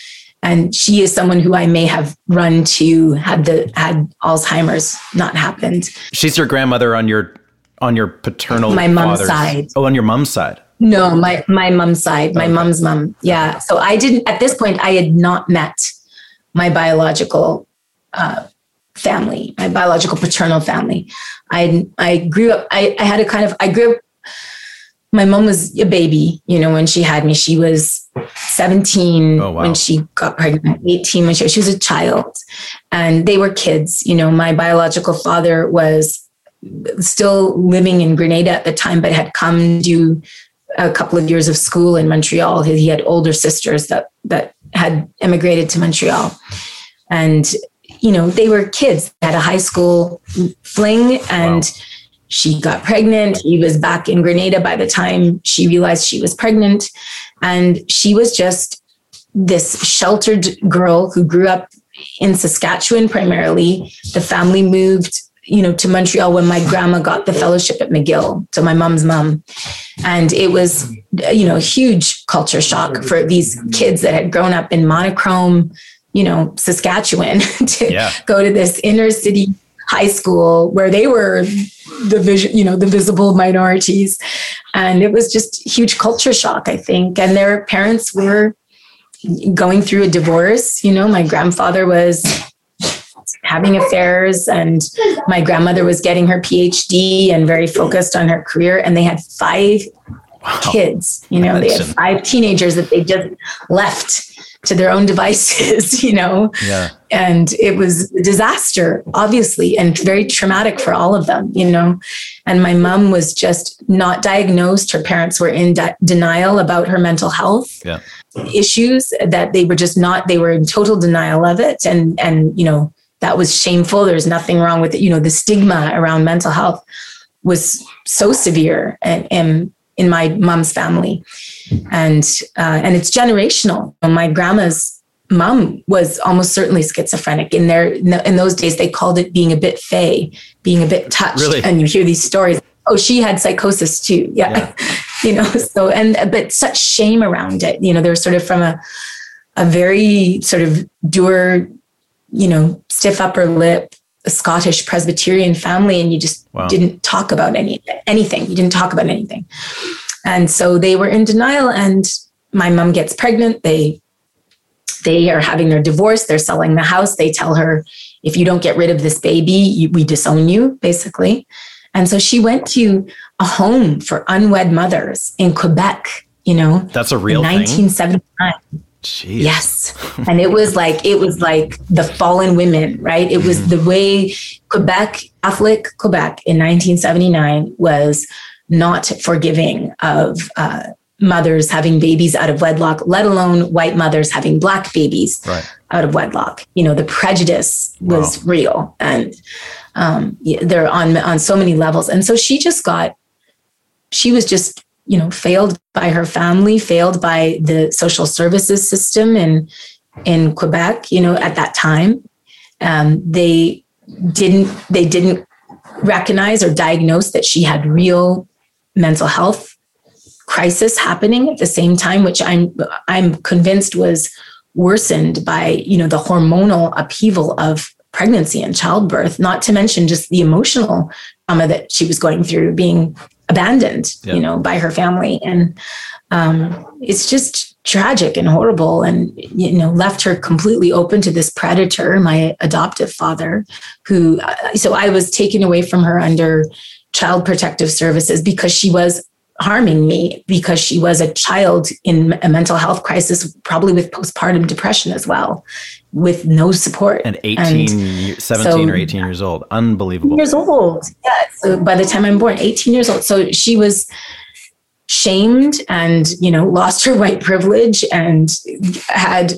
And she is someone who I may have run to had Alzheimer's not happened. She's your grandmother on your paternal my mom's father's side. Oh, on your mom's side. No, my mom's side, my mom's mom. Yeah. So I didn't, at this point, I had not met my biological family, my biological paternal family. I grew up, I grew up, my mom was a baby, when she had me. She was 17 when she got pregnant, 18 when she was a child. And they were kids. My biological father was still living in Grenada at the time, but had come to do a couple of years of school in Montreal. He had older sisters that had immigrated to Montreal. And, they were kids, they had a high school fling, and she got pregnant. He was back in Grenada by the time she realized she was pregnant. And she was just this sheltered girl who grew up in Saskatchewan primarily. The family moved, to Montreal when my grandma got the fellowship at McGill, so my mom's mom. And it was, a huge culture shock for these kids that had grown up in monochrome, Saskatchewan to go to this inner city high school where they were the visible minorities. And it was just huge culture shock, I think. And their parents were going through a divorce. My grandfather was having affairs, and my grandmother was getting her PhD and very focused on her career. And they had 5 kids, they had 5 teenagers that they just left to their own devices, and it was a disaster, obviously, and very traumatic for all of them, and my mom was just not diagnosed. Her parents were in denial about her mental health issues, that they were just not, they were in total denial of it. And, that was shameful. There's nothing wrong with it. The stigma around mental health was so severe in my mom's family. And it's generational. My grandma's mom was almost certainly schizophrenic. In those days, they called it being a bit fey, being a bit touched. Really? And you hear these stories. Oh, she had psychosis too. Yeah. But such shame around it. They're sort of from a very sort of dour, stiff upper lip, a Scottish Presbyterian family, and you just didn't talk about anything. You didn't talk about anything. And so they were in denial, and my mom gets pregnant. They are having their divorce. They're selling the house. They tell her, if you don't get rid of this baby, we disown you, basically. And so she went to a home for unwed mothers in Quebec, That's a real thing? 1979. Jeez. Yes. And it was like the fallen women, right? It was the way Catholic Quebec in 1979 was not forgiving of mothers having babies out of wedlock, let alone white mothers having Black babies out of wedlock. The prejudice was real, and they're on so many levels. And so she was just, failed by her family, failed by the social services system in Quebec, at that time. They didn't recognize or diagnose that she had real mental health crisis happening at the same time, which I'm convinced was worsened by, the hormonal upheaval of pregnancy and childbirth, not to mention just the emotional trauma that she was going through, being abandoned, by her family. And it's just tragic and horrible, and, left her completely open to this predator, my adoptive father, who, so I was taken away from her under Child Protective Services because she was harming me, because she was a child in a mental health crisis, probably with postpartum depression as well, with no support. And 17 or 18 years old. Unbelievable. Years old. Yeah. So by the time I'm born, 18 years old. So she was shamed and, lost her white privilege, and had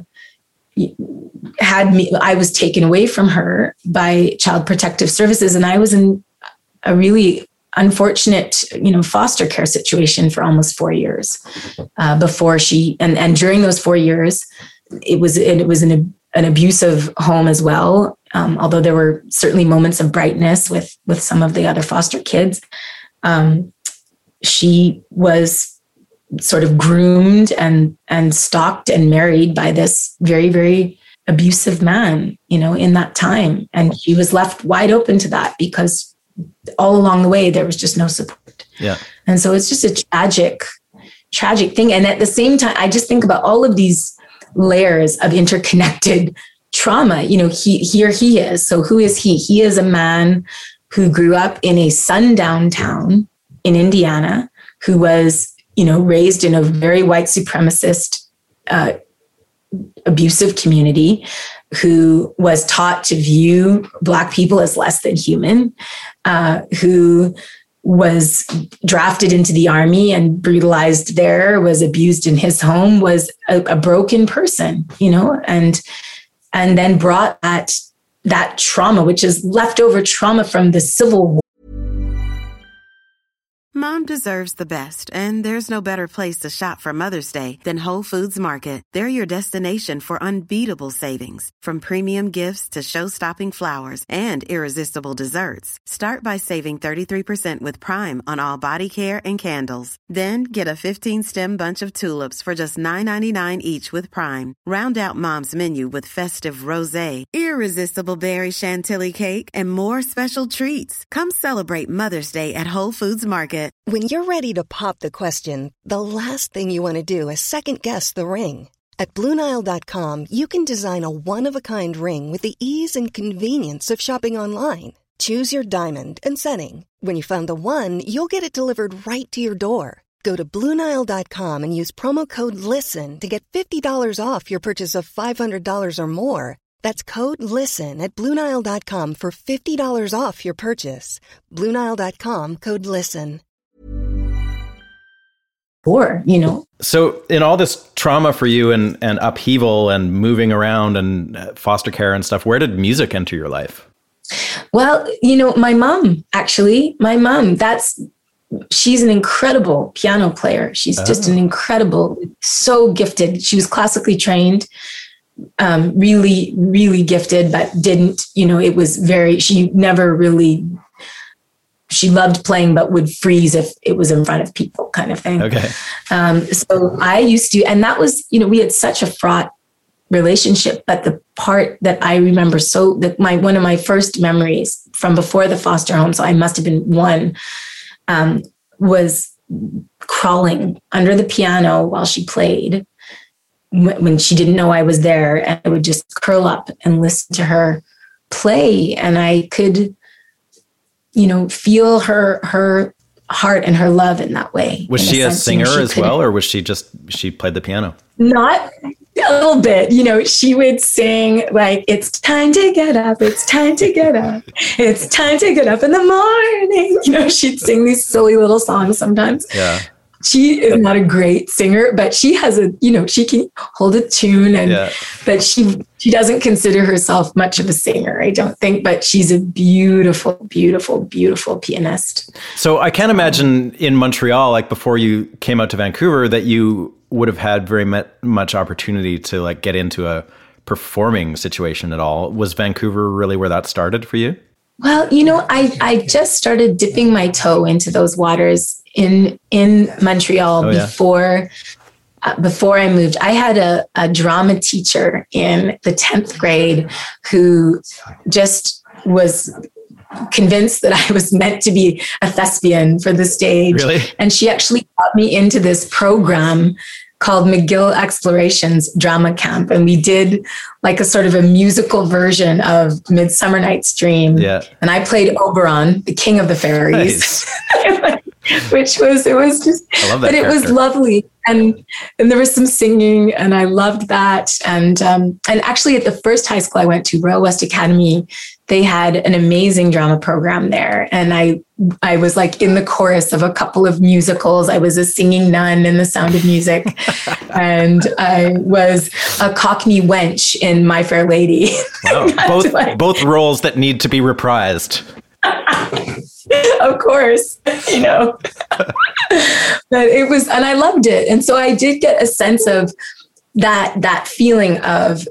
me, I was taken away from her by Child Protective Services. And I was in a really unfortunate, foster care situation for almost 4 years before she, and during those 4 years, it was an abusive home as well. Although there were certainly moments of brightness with some of the other foster kids. She was sort of groomed and stalked and married by this very, very abusive man, in that time. And she was left wide open to that because all along the way, there was just no support. Yeah. And so it's just a tragic thing. And at the same time, I just think about all of these layers of interconnected trauma. Here he is. So who is he? He is a man who grew up in a sundown town in Indiana, who was, raised in a very white supremacist, abusive community, who was taught to view Black people as less than human, who was drafted into the army and brutalized there, was abused in his home, was a broken person, and then brought that trauma, which is leftover trauma from the Civil War. Mom deserves the best, and there's no better place to shop for Mother's Day than Whole Foods Market. They're your destination for unbeatable savings, from premium gifts to show-stopping flowers and irresistible desserts. Start by saving 33% with Prime on all body care and candles. Then get a 15-stem bunch of tulips for just $9.99 each with Prime. Round out Mom's menu with festive rosé, irresistible berry chantilly cake, and more special treats. Come celebrate Mother's Day at Whole Foods Market. When you're ready to pop the question, the last thing you want to do is second-guess the ring. At BlueNile.com, you can design a one-of-a-kind ring with the ease and convenience of shopping online. Choose your diamond and setting. When you find the one, you'll get it delivered right to your door. Go to BlueNile.com and use promo code LISTEN to get $50 off your purchase of $500 or more. That's code LISTEN at BlueNile.com for $50 off your purchase. BlueNile.com, code LISTEN. So in all this trauma for you and upheaval and moving around and foster care and stuff, where did music enter your life? Well, my mom, she's an incredible piano player. She's just an incredible, so gifted. She was classically trained, really, really gifted, but didn't, it was she loved playing, but would freeze if it was in front of people, kind of thing. Okay. So I used to, and that was, we had such a fraught relationship, but the part that I remember, one of my first memories from before the foster home, so I must have been one, was crawling under the piano while she played when she didn't know I was there, and I would just curl up and listen to her play, and I could, feel her heart and her love in that way. Was she a singer as well, or was she played the piano? Not a little bit. She would sing like, "It's time to get up. It's time to get up. It's time to get up in the morning." She'd sing these silly little songs sometimes. Yeah. She is not a great singer, but she has she can hold a tune, but she doesn't consider herself much of a singer, I don't think, but she's a beautiful, beautiful, beautiful pianist. So I can't imagine in Montreal, like before you came out to Vancouver, that you would have had very much opportunity to like get into a performing situation at all. Was Vancouver really where that started for you? Well, I just started dipping my toe into those waters in Montreal before I moved. I had a drama teacher in the 10th grade who just was convinced that I was meant to be a thespian for the stage. Really? And she actually got me into this program called McGill Explorations Drama Camp. And we did like a sort of a musical version of Midsummer Night's Dream. Yeah. And I played Oberon, the king of the fairies. Nice. It was just, I love that but it character. was lovely. And there was some singing and I loved that. And actually at the first high school I went to, Royal West Academy, they had an amazing drama program there. And I was like in the chorus of a couple of musicals. I was a singing nun in The Sound of Music. And I was a Cockney wench in My Fair Lady. Wow. Both roles that need to be reprised. Of course, but it was, and I loved it. And so I did get a sense of that feeling of,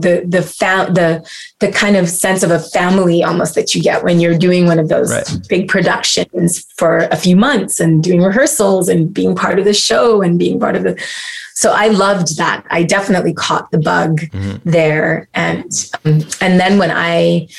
the kind of sense of a family almost that you get when you're doing one of those big productions for a few months and doing rehearsals and being part of the show and being part of so I loved that. I definitely caught the bug there. And then when I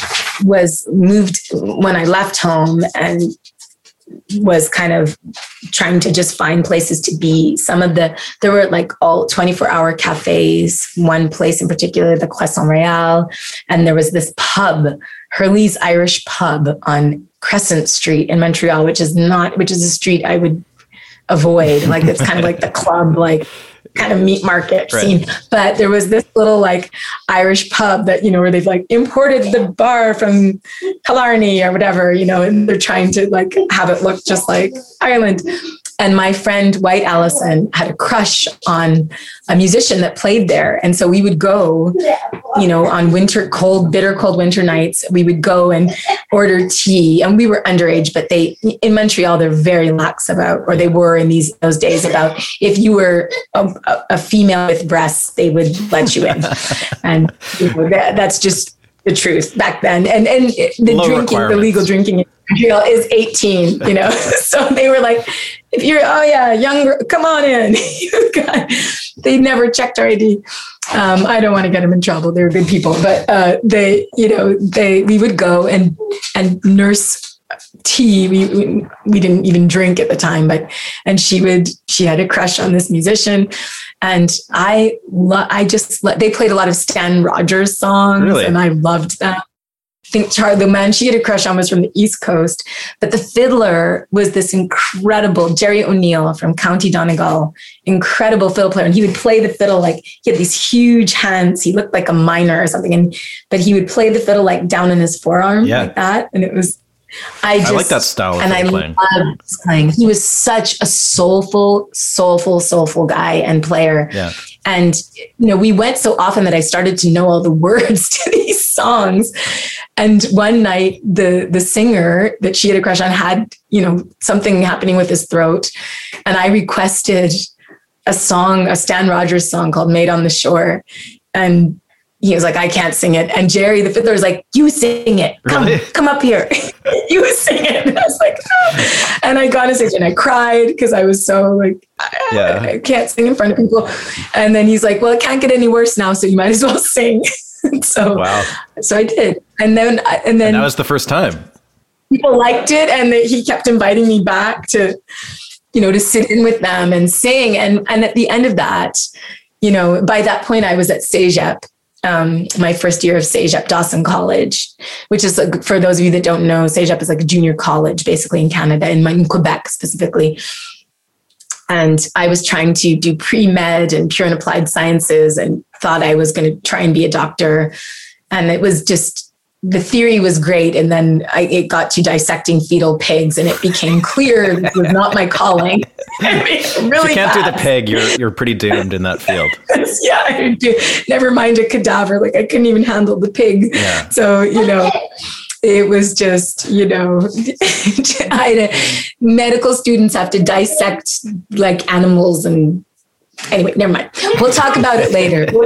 left home and was kind of trying to just find places to be, there were like all 24-hour cafes, one place in particular, the Croissant Royal. And there was this pub, Hurley's Irish Pub on Crescent Street in Montreal, which is a street I would avoid. Like, it's kind of like the club, like kind of meat market scene. But there was this little like Irish pub that, where they've like imported the bar from Killarney or whatever, and they're trying to like have it look just like Ireland. And my friend White Allison had a crush on a musician that played there. And so we would go, on bitter cold winter nights, we would go and order tea. And we were underage, but in Montreal, they're very lax about, or they were in those days, about if you were a female with breasts, they would let you in. And that's just the truth back then. And the legal drinking in Montreal is 18, so they were like, if you're, young, come on in. They never checked our ID. I don't want to get them in trouble. They were good people, but we would go and nurse tea. We didn't even drink at the time, she had a crush on this musician. And they played a lot of Stan Rogers songs. Really? And I loved that. I think the man she had a crush on was from the East Coast, but the fiddler was this incredible Jerry O'Neill from County Donegal, incredible fiddle player. And he would play the fiddle like he had these huge hands. He looked like a miner or something, but he would play the fiddle like down in his forearm like that. And it was, I like that style. And I loved playing. He was such a soulful guy and player. Yeah. And, we went so often that I started to know all the words to these songs. And one night the singer that she had a crush on had, something happening with his throat. And I requested a Stan Rogers song called Made on the Shore. And he was like, I can't sing it. And Jerry, the fiddler, was like, you sing it. Come up here. You sing it. And I was like, oh. And I got on stage and I cried because I was so like, I can't sing in front of people. And then he's like, well, it can't get any worse now, so you might as well sing. So I did. And then that was the first time. People liked it. And he kept inviting me back to sit in with them and sing. And at the end of that, by that point I was at CEGEP. My first year of CEGEP, Dawson College, which is, for those of you that don't know, CEGEP is like a junior college basically in Canada, in Quebec specifically. And I was trying to do pre-med and pure and applied sciences and thought I was going to try and be a doctor. And it was just, the theory was great. And then it got to dissecting fetal pigs and it became clear it was not my calling. Really if you can't do the pig, you're pretty doomed in that field. I do. Never mind a cadaver. Like I couldn't even handle the pig. Yeah. So, it was just, medical students have to dissect like animals and anyway, never mind. We'll talk about it later. I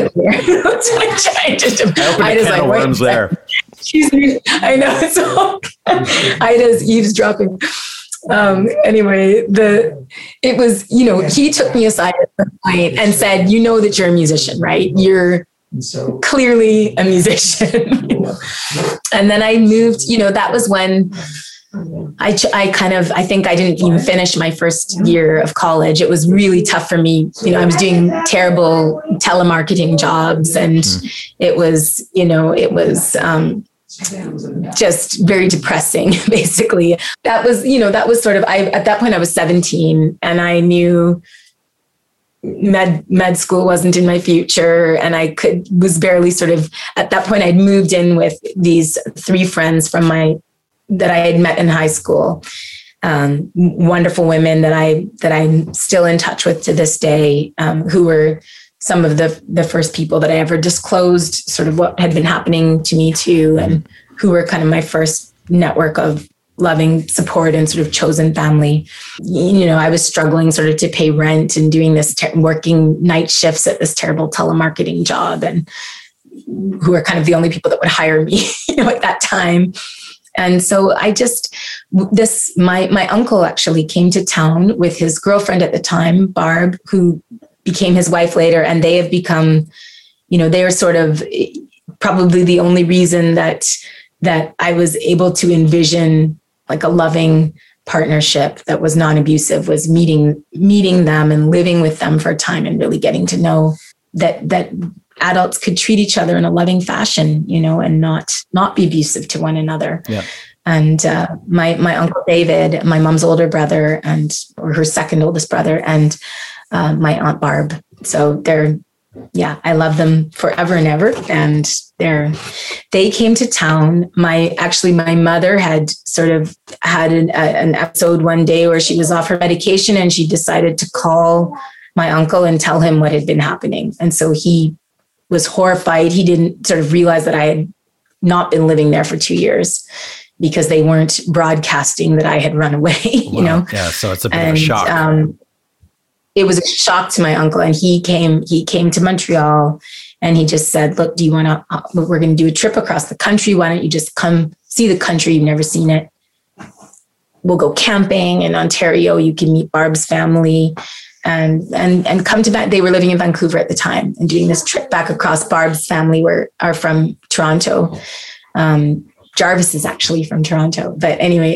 hope a worms there. I know. So Ida's eavesdropping. Anyway, it was, he took me aside at some point and said, that you're a musician, right? You're clearly a musician. And then I moved, that was when I think I didn't even finish my first year of college. It was really tough for me. I was doing terrible telemarketing jobs and it was just very depressing, basically. That was sort of, at that point I was 17 and I knew med school wasn't in my future. And I was barely sort of, at that point I'd moved in with these 3 friends that I had met in high school. Wonderful women that I'm still in touch with to this day, who were some of the first people that I ever disclosed sort of what had been happening to me too, and who were kind of my first network of loving support and sort of chosen family. You know, I was struggling sort of to pay rent and doing this, working night shifts at this terrible telemarketing job, and who are kind of the only people that would hire me, you know, at that time. And so my uncle actually came to town with his girlfriend at the time, Barb, who became his wife later. And they have become, you know, they are sort of probably the only reason that I was able to envision like a loving partnership that was non-abusive, was meeting them and living with them for a time and really getting to know that adults could treat each other in a loving fashion, you know, and not be abusive to one another. Yeah. And my Uncle David, my mom's older brother, or her second oldest brother, and my Aunt Barb. So I love them forever and ever. And they came to town. My mother had sort of had an episode one day where she was off her medication and she decided to call my uncle and tell him what had been happening. And so he was horrified. He didn't sort of realize that I had not been living there for 2 years because they weren't broadcasting that I had run away, you know? Yeah. So it's a bit of a shock. It was a shock to my uncle, and he came to Montreal and he just said, look, do you want to, we're going to do a trip across the country. Why don't you just come see the country? You've never seen it. We'll go camping in Ontario. You can meet Barb's family and come to they were living in Vancouver at the time and doing this trip back across. Barb's family are from Toronto. Jarvis is actually from Toronto, but anyway,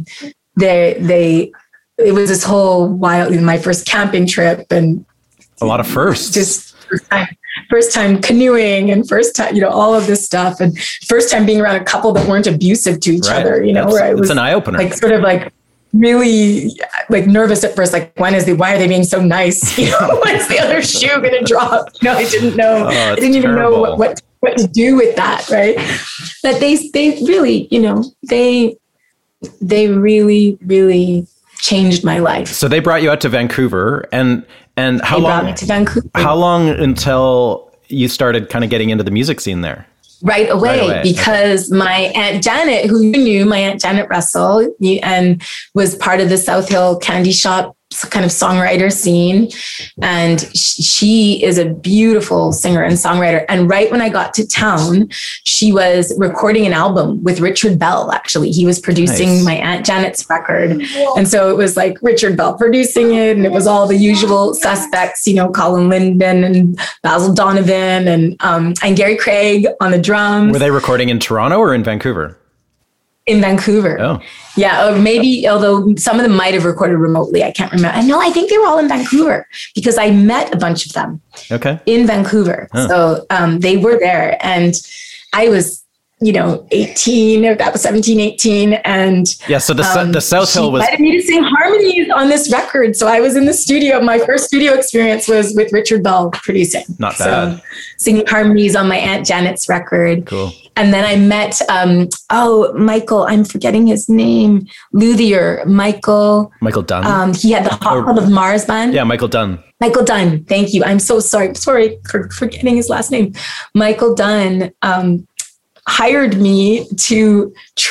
it was this whole wild, my first camping trip and a lot of firsts. Just first time canoeing and first time, you know, all of this stuff, and first time being around a couple that weren't abusive to each other, you know, where I was an eye opener. Like sort of like really like nervous at first, like why are they being so nice? You know, when's the other shoe going to drop? You know, I didn't know. I didn't even know what to do with that. Right. But they really, you know, they really, really changed my life. So they brought you out to Vancouver, and how long? Brought me to Vancouver. How long until you started kind of getting into the music scene there? Right away, because my Aunt Janet, who you knew, my Aunt Janet Russell, and was part of the South Hill Candy Shop kind of songwriter scene. And she is a beautiful singer and songwriter. And right when I got to town, she was recording an album with Richard Bell, actually. He was producing my Aunt Janet's record. And so it was like Richard Bell producing it. And it was all the usual suspects, you know, Colin Linden and Basil Donovan and Gary Craig on the drums. Were they recording in Toronto or in Vancouver? In Vancouver. Oh. Yeah, or maybe, although some of them might have recorded remotely. I can't remember. No, I think they were all in Vancouver because I met a bunch of them in Vancouver. Huh. So they were there. And I was, you know, 18, or that was 17, 18. And yeah, so the South Hill was... She invited me to sing harmonies on this record. So I was in the studio. My first studio experience was with Richard Bell producing. Not bad. So singing harmonies on my Aunt Janet's record. Cool. And then I met, Michael, I'm forgetting his name, Luthier, Michael Dunn. He had the Hot Club of Mars band. Yeah, Michael Dunn. Michael Dunn. Thank you. I'm so sorry for forgetting his last name. Michael Dunn hired me to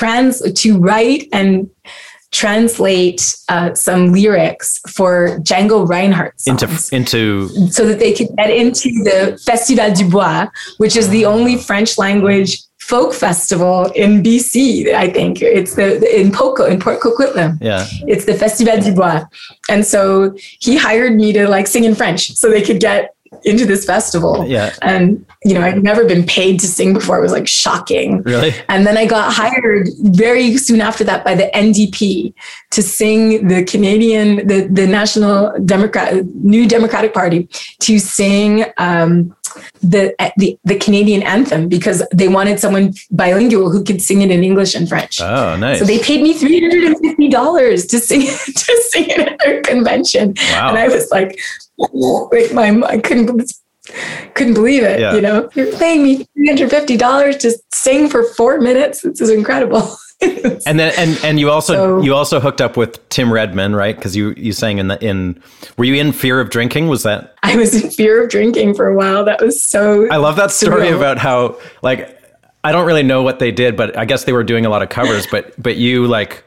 write and translate some lyrics for Django Reinhardt songs into so that they could get into the Festival du Bois, which is the only French language folk festival in BC. I think it's in Port Coquitlam. Yeah, it's the Festival du Bois, and so he hired me to like sing in French so they could get into this festival. Yeah. And, you know, I'd never been paid to sing before. It was like shocking. Really? And then I got hired very soon after that by the NDP to sing the Canadian, the National New Democratic Party, to sing the Canadian anthem because they wanted someone bilingual who could sing it in English and French. Oh, nice. So they paid me $350 to sing it at their convention. Wow. And I was like I couldn't believe it. Yeah. You know, you're paying me $350 to sing for 4 minutes. This is incredible. And then and you also hooked up with Tim Redman, right? Because you sang were you in Fear of Drinking? Was that? I was in Fear of Drinking for a while. That was so. I love that story surreal. about how I don't really know what they did, but I guess they were doing a lot of covers. But you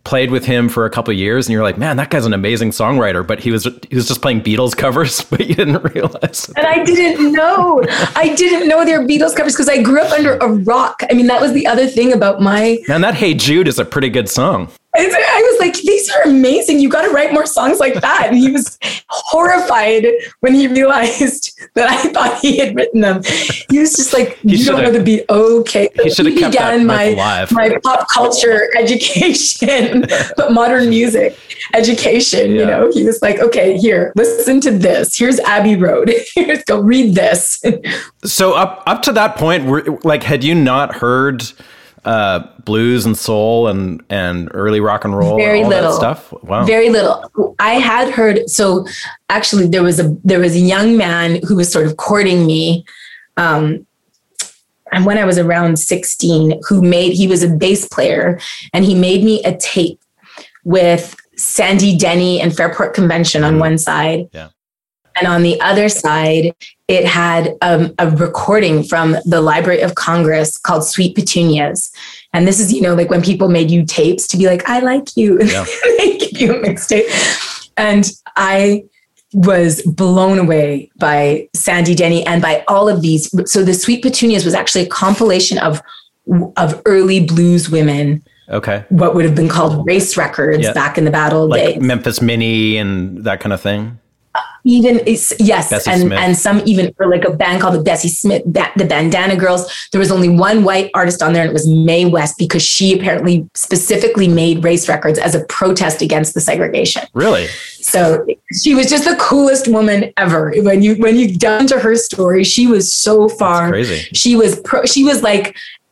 played with him for a couple of years and you're like, man, that guy's an amazing songwriter, but he was just playing Beatles covers, but you didn't realize. And I didn't know. They were Beatles covers because I grew up under a rock. I mean, that was the other thing about my... Man, that Hey Jude is a pretty good song. I was like, these are amazing. You got to write more songs like that. And he was horrified when he realized that I thought he had written them. He was just like, you don't know the beat. Okay. He should have kept that alive. My pop culture education, but modern music education, you know, he was like, okay, here, listen to this. Here's Abbey Road. Here's go read this. So up to that point, had you not heard blues and soul and early rock and roll? Very and all little that stuff? Wow. Very little. I had heard. So actually there was a young man who was sort of courting me. And when I was around 16, he was a bass player and he made me a tape with Sandy Denny and Fairport Convention on one side. Yeah. And on the other side, it had a recording from the Library of Congress called Sweet Petunias. And this is, like when people made you tapes to be like, I like you. Yeah. They give you a mixtape. And I was blown away by Sandy Denny and by all of these. So the Sweet Petunias was actually a compilation of early blues women. Okay. What would have been called race records back in the bad old days. Like Memphis Minnie and that kind of thing? Yes. And some even for like a band called the Bessie Smith, the Bandana Girls. There was only one white artist on there and it was Mae West because she apparently specifically made race records as a protest against the segregation. Really? So she was just the coolest woman ever. When you dug into her story, she was so far. That's crazy. She was like,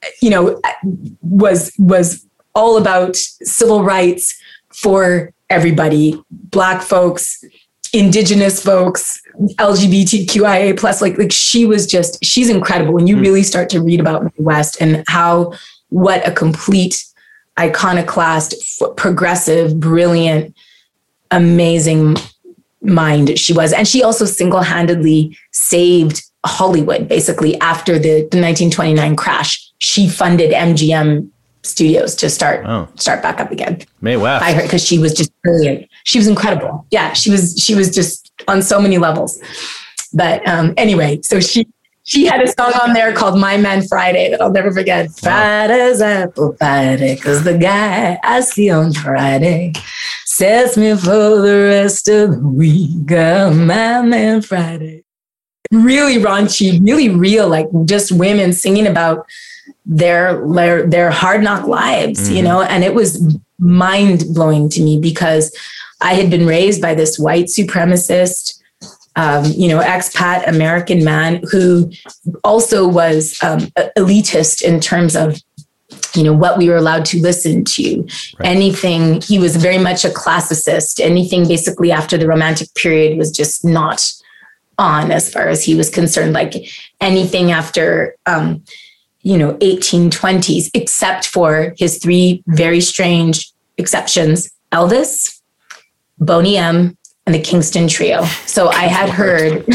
was all about civil rights for everybody, Black folks, Indigenous folks, LGBTQIA plus, like she's incredible when you really start to read about Mae West and what a complete iconoclast, progressive, brilliant, amazing mind she was. And she also single-handedly saved Hollywood, basically after the 1929 crash. She funded MGM Studios to start back up again. Mae West. Because she was just brilliant. She was incredible. Yeah, she was just on so many levels. But anyway, so she had a song on there called My Man Friday that I'll never forget. Friday's apple Friday, because the guy I see on Friday sets me for the rest of the week. My Man Friday. Really raunchy, really real, like just women singing about their hard knock lives, and it was mind blowing to me because I had been raised by this white supremacist, expat American man who also was elitist in terms of, what we were allowed to listen to. Right. Anything, he was very much a classicist. Anything basically after the Romantic period was just not on as far as he was concerned. Like anything after, 1820s, except for his three very strange exceptions, Elvis, Boney M, and the Kingston Trio. So I had heard,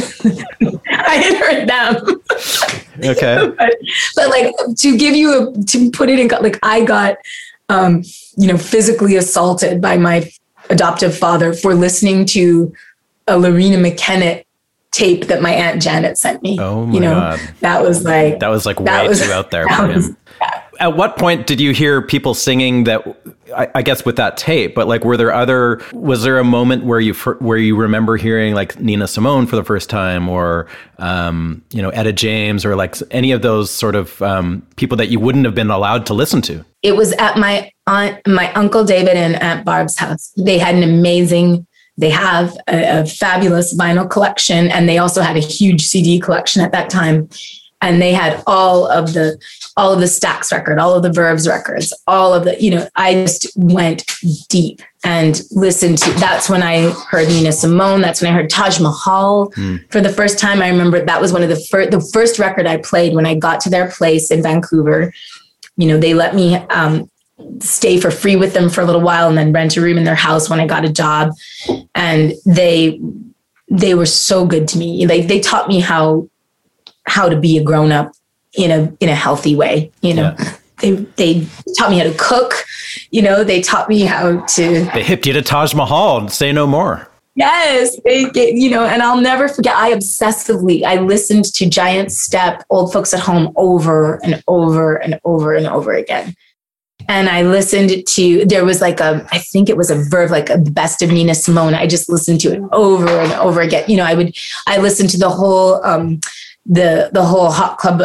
them. Okay. but like to put it in, like I got, physically assaulted by my adoptive father for listening to a Lorena McKennitt tape that my Aunt Janet sent me. Oh my God. That was way too out there for him. At what point did you hear people singing that, I guess with that tape, but like, was there a moment where you remember hearing like Nina Simone for the first time or, Etta James or like any of those sort of people that you wouldn't have been allowed to listen to? It was at my Uncle David and Aunt Barb's house. They had they have a fabulous vinyl collection, and they also had a huge CD collection at that time. And they had all of the Stax record, all of the Verbs records, all of the, I just went deep and listened to, that's when I heard Nina Simone. That's when I heard Taj Mahal for the first time. I remember that was one of the first record I played when I got to their place in Vancouver. They let me, stay for free with them for a little while and then rent a room in their house when I got a job. And they were so good to me. Like they taught me how to be a grown up in a healthy way, Yeah. they taught me how to cook. They taught me how to. They hipped you to Taj Mahal and Say No More. Yes, and I'll never forget. I listened to Giant Step, Old Folks at Home over and over and over and over again. And I listened to, there was I think it was a Verve, like a Best of Nina Simone. I just listened to it over and over again. I listened to the whole, the whole Hot Club,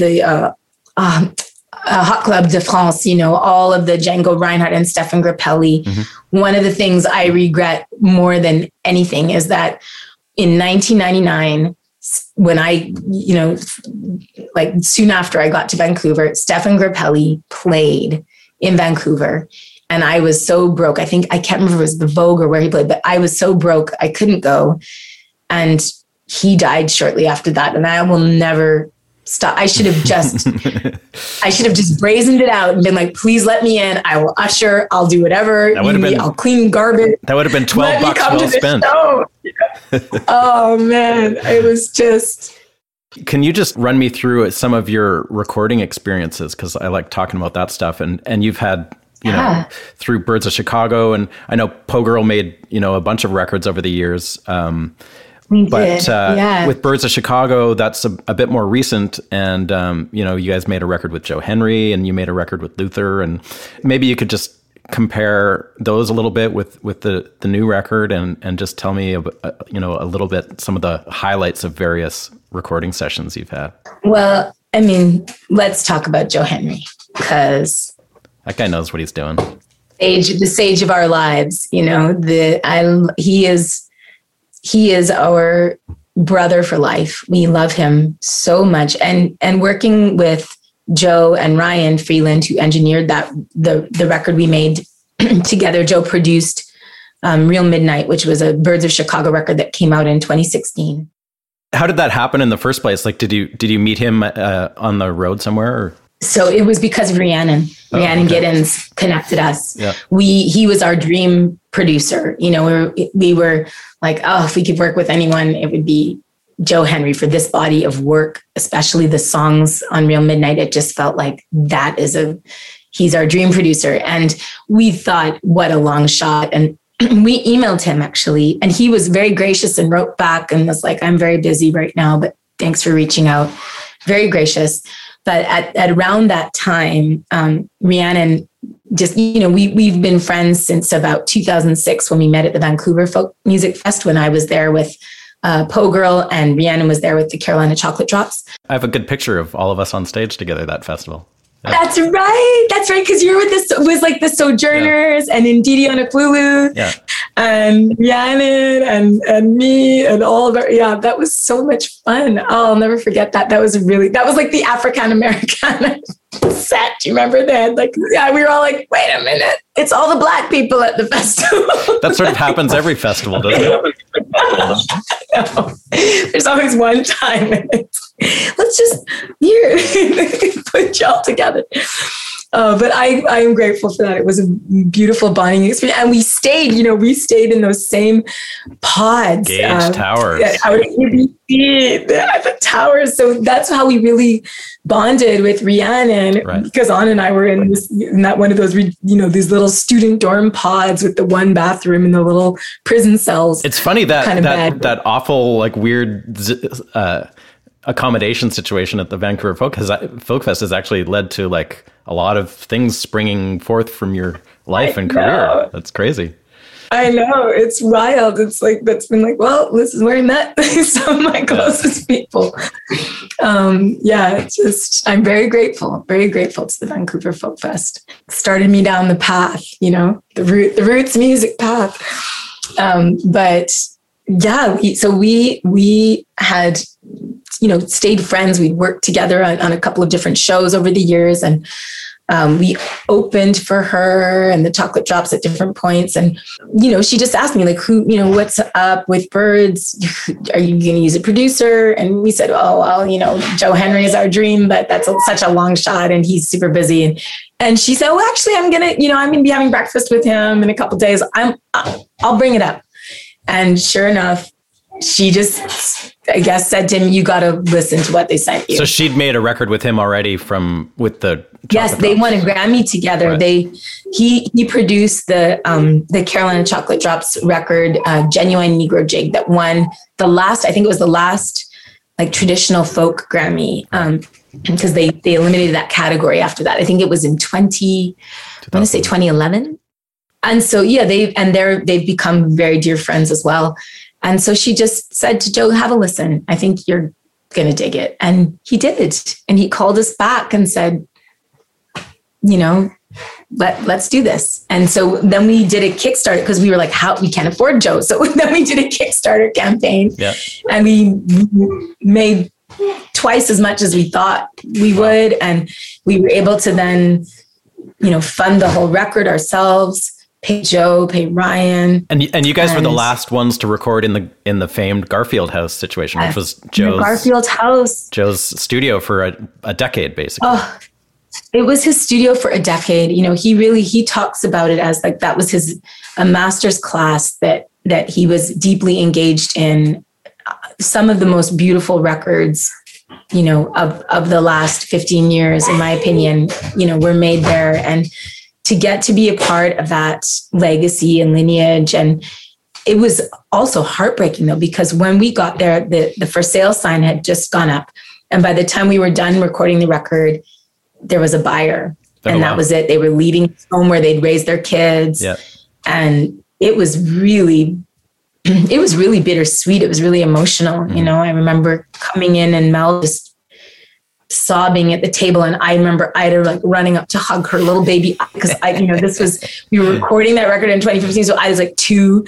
Hot Club de France, all of the Django Reinhardt and Stefan Grappelli. Mm-hmm. One of the things I regret more than anything is that in 1999, when I, soon after I got to Vancouver, Stefan Grappelli played in Vancouver. And I was so broke. I can't remember if it was the Vogue or where he played, but I was so broke, I couldn't go. And he died shortly after that. And I will never stop. I should have just brazened it out and been like, please let me in. I will usher. I'll do whatever. I'll clean garbage. That would have been $12 well spent. Oh man. It was just. Can you just run me through some of your recording experiences? Because I like talking about that stuff. And you've had, through Birds of Chicago, and I know Poe Girl made, a bunch of records over the years. With Birds of Chicago, that's a bit more recent. And, you guys made a record with Joe Henry and you made a record with Luther. And maybe you could just compare those a little bit with the new record and just tell me, a little bit, some of the highlights of various recording sessions you've had. Well, let's talk about Joe Henry, because that guy knows what he's doing. The sage of our lives, he is our brother for life. We love him so much. And working with Joe and Ryan Freeland, who engineered the record we made together, Joe produced Real Midnight, which was a Birds of Chicago record that came out in 2016. How did that happen in the first place? Did you meet him on the road somewhere? Or? So it was because of Rhiannon. Rhiannon Giddens connected us. Yeah. He was our dream producer. We were like, if we could work with anyone, it would be Joe Henry for this body of work, especially the songs on Real Midnight. It just felt like he's our dream producer. And we thought, what a long shot. And we emailed him actually, and he was very gracious and wrote back and was like, I'm very busy right now, but thanks for reaching out. Very gracious. But at around that time, Rhiannon just, we've been friends since about 2006 when we met at the Vancouver Folk Music Fest, when I was there with Poe Girl and Rhiannon was there with the Carolina Chocolate Drops. I have a good picture of all of us on stage together that festival. Yeah. That's right. Because you were with the Sojourners and Ndidi Onakwulu and Rhiannon and me and all of our, that was so much fun. I'll never forget that. That was like the African American set. Do you remember that? We were all like, wait a minute. It's all the Black people at the festival. That sort of happens every festival, doesn't it? No. There's always one time and let's just put y'all together. But I am grateful for that. It was a beautiful bonding experience. And we stayed in those same pods. Gage Towers. Out at UBC, at the towers. So that's how we really bonded with Rhiannon, right? Because Anna and I were in one of those, these little student dorm pods with the one bathroom and the little prison cells. It's funny that awful, weird, accommodation situation at the Vancouver Folk Fest has actually led to a lot of things springing forth from your life and career. That's crazy. I know, it's wild. It's that's been this is where I met some of my closest people. It's just, I'm very grateful to the Vancouver Folk Fest. Started me down the path, the roots music path. We had, stayed friends. We worked together on a couple of different shows over the years, and we opened for her and the Chocolate Drops at different points. And, she just asked me what's up with Birds? Are you going to use a producer? And we said, Joe Henry is our dream, but that's such a long shot and he's super busy. And she said, well, actually, I'm going to be having breakfast with him in a couple of days. I'll bring it up. And sure enough, she just, I guess, said to him, you got to listen to what they sent you. So she'd made a record with him already with the Yes, they won a Grammy together. Right. He produced the Carolina Chocolate Drops record, Genuine Negro Jig, that won I think it was the last like traditional folk Grammy, because they eliminated that category after that. I think it was in 2011. And so, yeah, they've become very dear friends as well. And so she just said to Joe, have a listen. I think you're going to dig it. And he did. And he called us back and said, let's do this. And so then we did a Kickstarter because we were like, we can't afford Joe. So then we did a Kickstarter campaign, and we made twice as much as we thought we would. And we were able to then, fund the whole record ourselves, pay Joe, pay Ryan. And you guys were the last ones to record in the famed Garfield House situation, which was Garfield House. Joe's studio for a decade, basically. Oh, it was his studio for a decade. He talks about it as like that was a master's class that he was deeply engaged in. Some of the most beautiful records, of the last 15 years, in my opinion, were made there. And to get to be a part of that legacy and lineage. And it was also heartbreaking though, because when we got there, the for sale sign had just gone up. And by the time we were done recording the record, there was a buyer, and that was it. They were leaving home where they'd raised their kids. Yeah. And it was really bittersweet. It was really emotional. I remember coming in and Mel just sobbing at the table. And I remember Ida like running up to hug her little baby, because we were recording that record in 2015. So I was like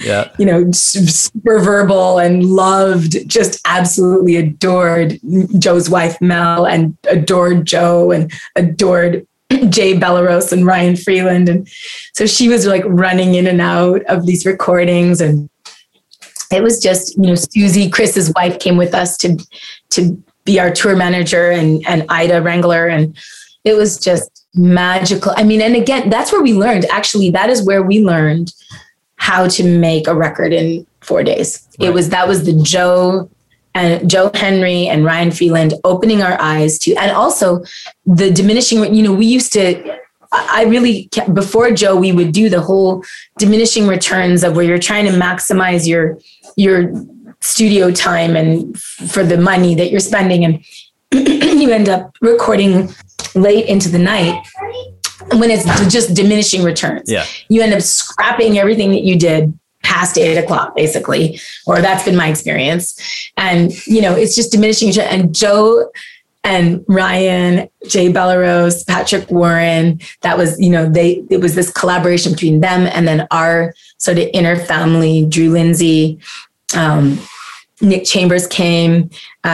super verbal and just absolutely adored Joe's wife, Mel, and adored Joe and adored Jay Bellerose and Ryan Freeland. And so she was like running in and out of these recordings. And it was just, Susie, Chris's wife, came with us to be our tour manager, and Ida Wrangler. And it was just magical. I mean, and again, that's where we learned, actually, that is where we learned how to make a record in 4 days. Right. That was the Joe Henry and Ryan Freeland opening our eyes to, and also the diminishing, we used to, before Joe, we would do the whole diminishing returns of where you're trying to maximize your studio time and for the money that you're spending. And you end up recording late into the night when it's just diminishing returns. Yeah. You end up scrapping everything that you did past 8:00, basically, or that's been my experience. And, it's just diminishing. And Joe and Ryan, Jay Bellerose, Patrick Warren, that was, it was this collaboration between them and then our sort of inner family, Drew Lindsay, Nick Chambers came,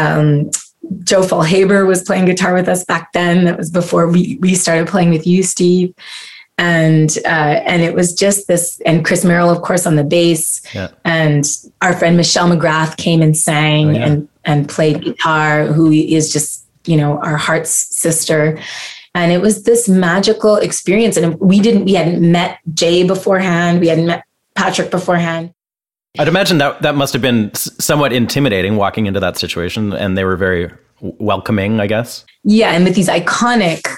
Joe Fallhaber was playing guitar with us back then. That was before we started playing with you, Steve. And it was just this, and Chris Merrill, of course, on the bass. Yeah. And our friend Michelle McGrath came and sang and played guitar, who is just, our heart's sister. And it was this magical experience. And we hadn't met Jay beforehand. We hadn't met Patrick beforehand. I'd imagine that must have been somewhat intimidating walking into that situation, and they were very welcoming, I guess. Yeah. And with these iconic,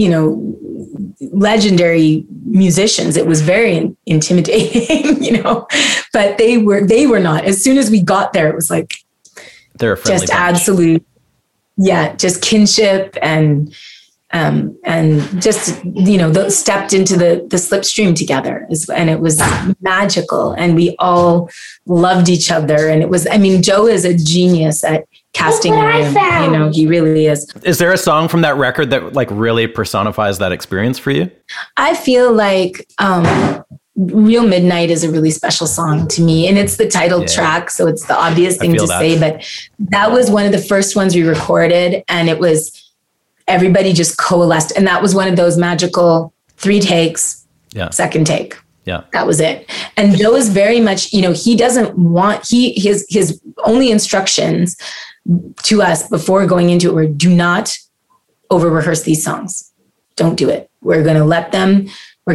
legendary musicians, it was very intimidating, but they were not. As soon as we got there, it was like, they're a friendly just bunch. Absolute. Yeah. Just kinship and just, stepped into the slipstream together, and it was magical, and we all loved each other. And it was, Joe is a genius at casting the room. He really is. Is there a song from that record that like really personifies that experience for you? I feel like, Real Midnight is a really special song to me, and it's the title track. So it's the obvious thing to say, but that was one of the first ones we recorded, and it was, everybody just coalesced. And that was one of those magical 3 takes, second take. Yeah. That was it. And Joe is very much, he doesn't want, his only instructions to us before going into it were, do not over rehearse these songs. Don't do it. We're going to let them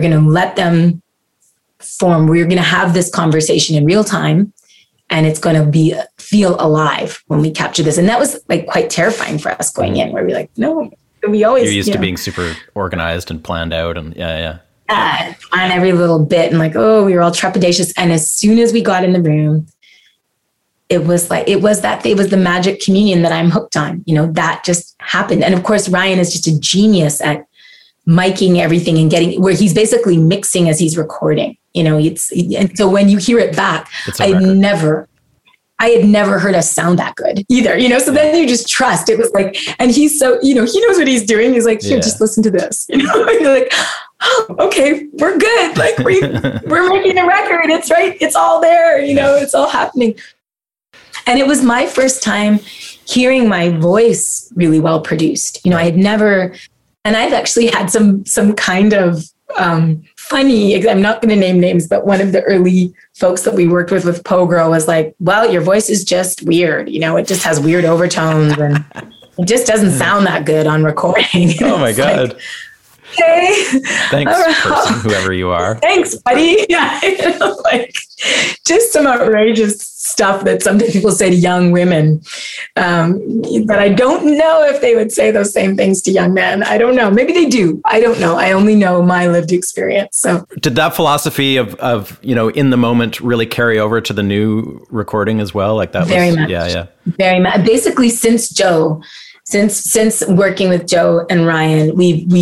form. We're going to have this conversation in real time, and it's going to feel alive when we capture this. And that was like quite terrifying for us going in, where we're like, no, we always, you're used to being super organized and planned out, and yeah. On every little bit, and like, oh, we were all trepidatious. And as soon as we got in the room, it was the magic communion that I'm hooked on. You know, that just happened. And of course, Ryan is just a genius at miking everything and getting where he's basically mixing as he's recording. You know, and so when you hear it back, I had never heard us sound that good either, you know? So then you just trust. It was like, and he's so, you know, he knows what he's doing. He's like, here, just listen to this. You know, and you're like, oh, okay, we're good. Like we're making a record. It's right. It's all there. You know, it's all happening. And it was my first time hearing my voice really well produced. You know, I had never, and I've actually had some kind of funny, I'm not going to name names, but one of the early folks that we worked with Poe Girl was like, well, your voice is just weird. You know, it just has weird overtones and it just doesn't sound that good on recording. Oh my God. Like, okay. Thanks, person, whoever you are. Thanks, buddy. Yeah, you know, like just some outrageous stuff that some people say to young women. But I don't know if they would say those same things to young men. I don't know. Maybe they do. I don't know. I only know my lived experience. So did that philosophy of you know, in the moment really carry over to the new recording as well? Like that very was much. Yeah. Very much. Basically since working with Joe and Ryan,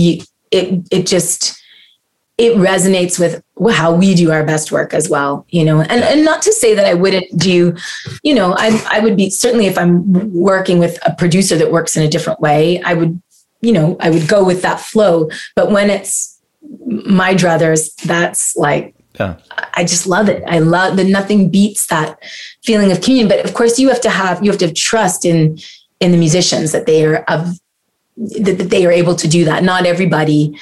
it resonates with how we do our best work as well, you know, and not to say that I wouldn't do, you know, I would be certainly if I'm working with a producer that works in a different way, I would go with that flow. But when it's my druthers, that's like, I just love it. I love that nothing beats that feeling of communion. But of course you have to have trust in the musicians that they are able to do that. Not everybody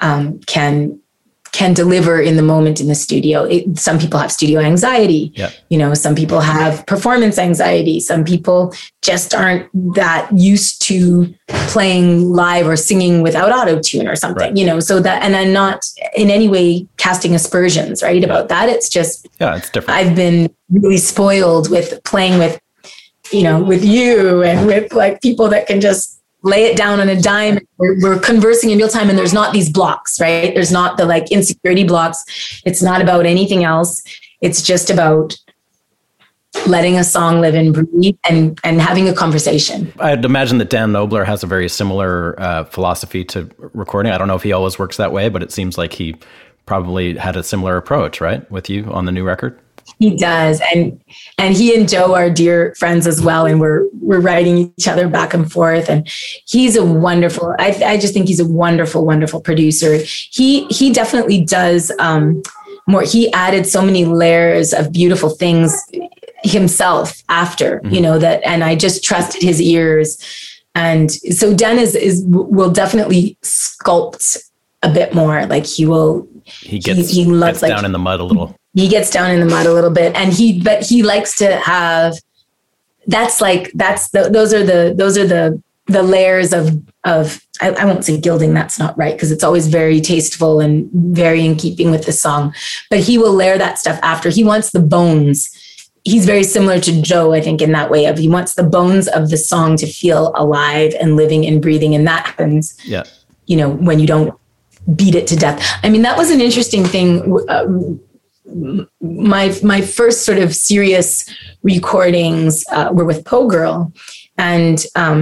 can deliver in the moment in the studio. Some people have studio anxiety. Yeah. You know, some people have performance anxiety. Some people just aren't that used to playing live or singing without auto-tune or something, right. You know, so that, and I'm not in any way casting aspersions, right, about that. It's just, it's different. I've been really spoiled with playing with, you know, with you and with like people that can just lay it down on a dime. We're conversing in real time and there's not these blocks, right? There's not the like insecurity blocks. It's not about anything else. It's just about letting a song live and breathe and having a conversation. I'd imagine that Dan Knobler has a very similar philosophy to recording. I don't know if he always works that way, but it seems like he probably had a similar approach, right? With you on the new record. He does. And he and Joe are dear friends as well. And we're writing each other back and forth. And he's a wonderful, I just think he's a wonderful, wonderful producer. He definitely does more. He added so many layers of beautiful things himself after, you know, that, and I just trusted his ears. And so Dan will definitely sculpt a bit more. Like he loves down in the mud a little. He gets down in the mud a little bit, and he likes to have. Those are the layers of I won't say gilding. That's not right because it's always very tasteful and very in keeping with the song. But he will layer that stuff after. He wants the bones. He's very similar to Joe, I think, in that way. He wants the bones of the song to feel alive and living and breathing, and that happens. Yeah. You know, when you don't beat it to death. I mean, that was an interesting thing. My first sort of serious recordings were with Poe Girl, and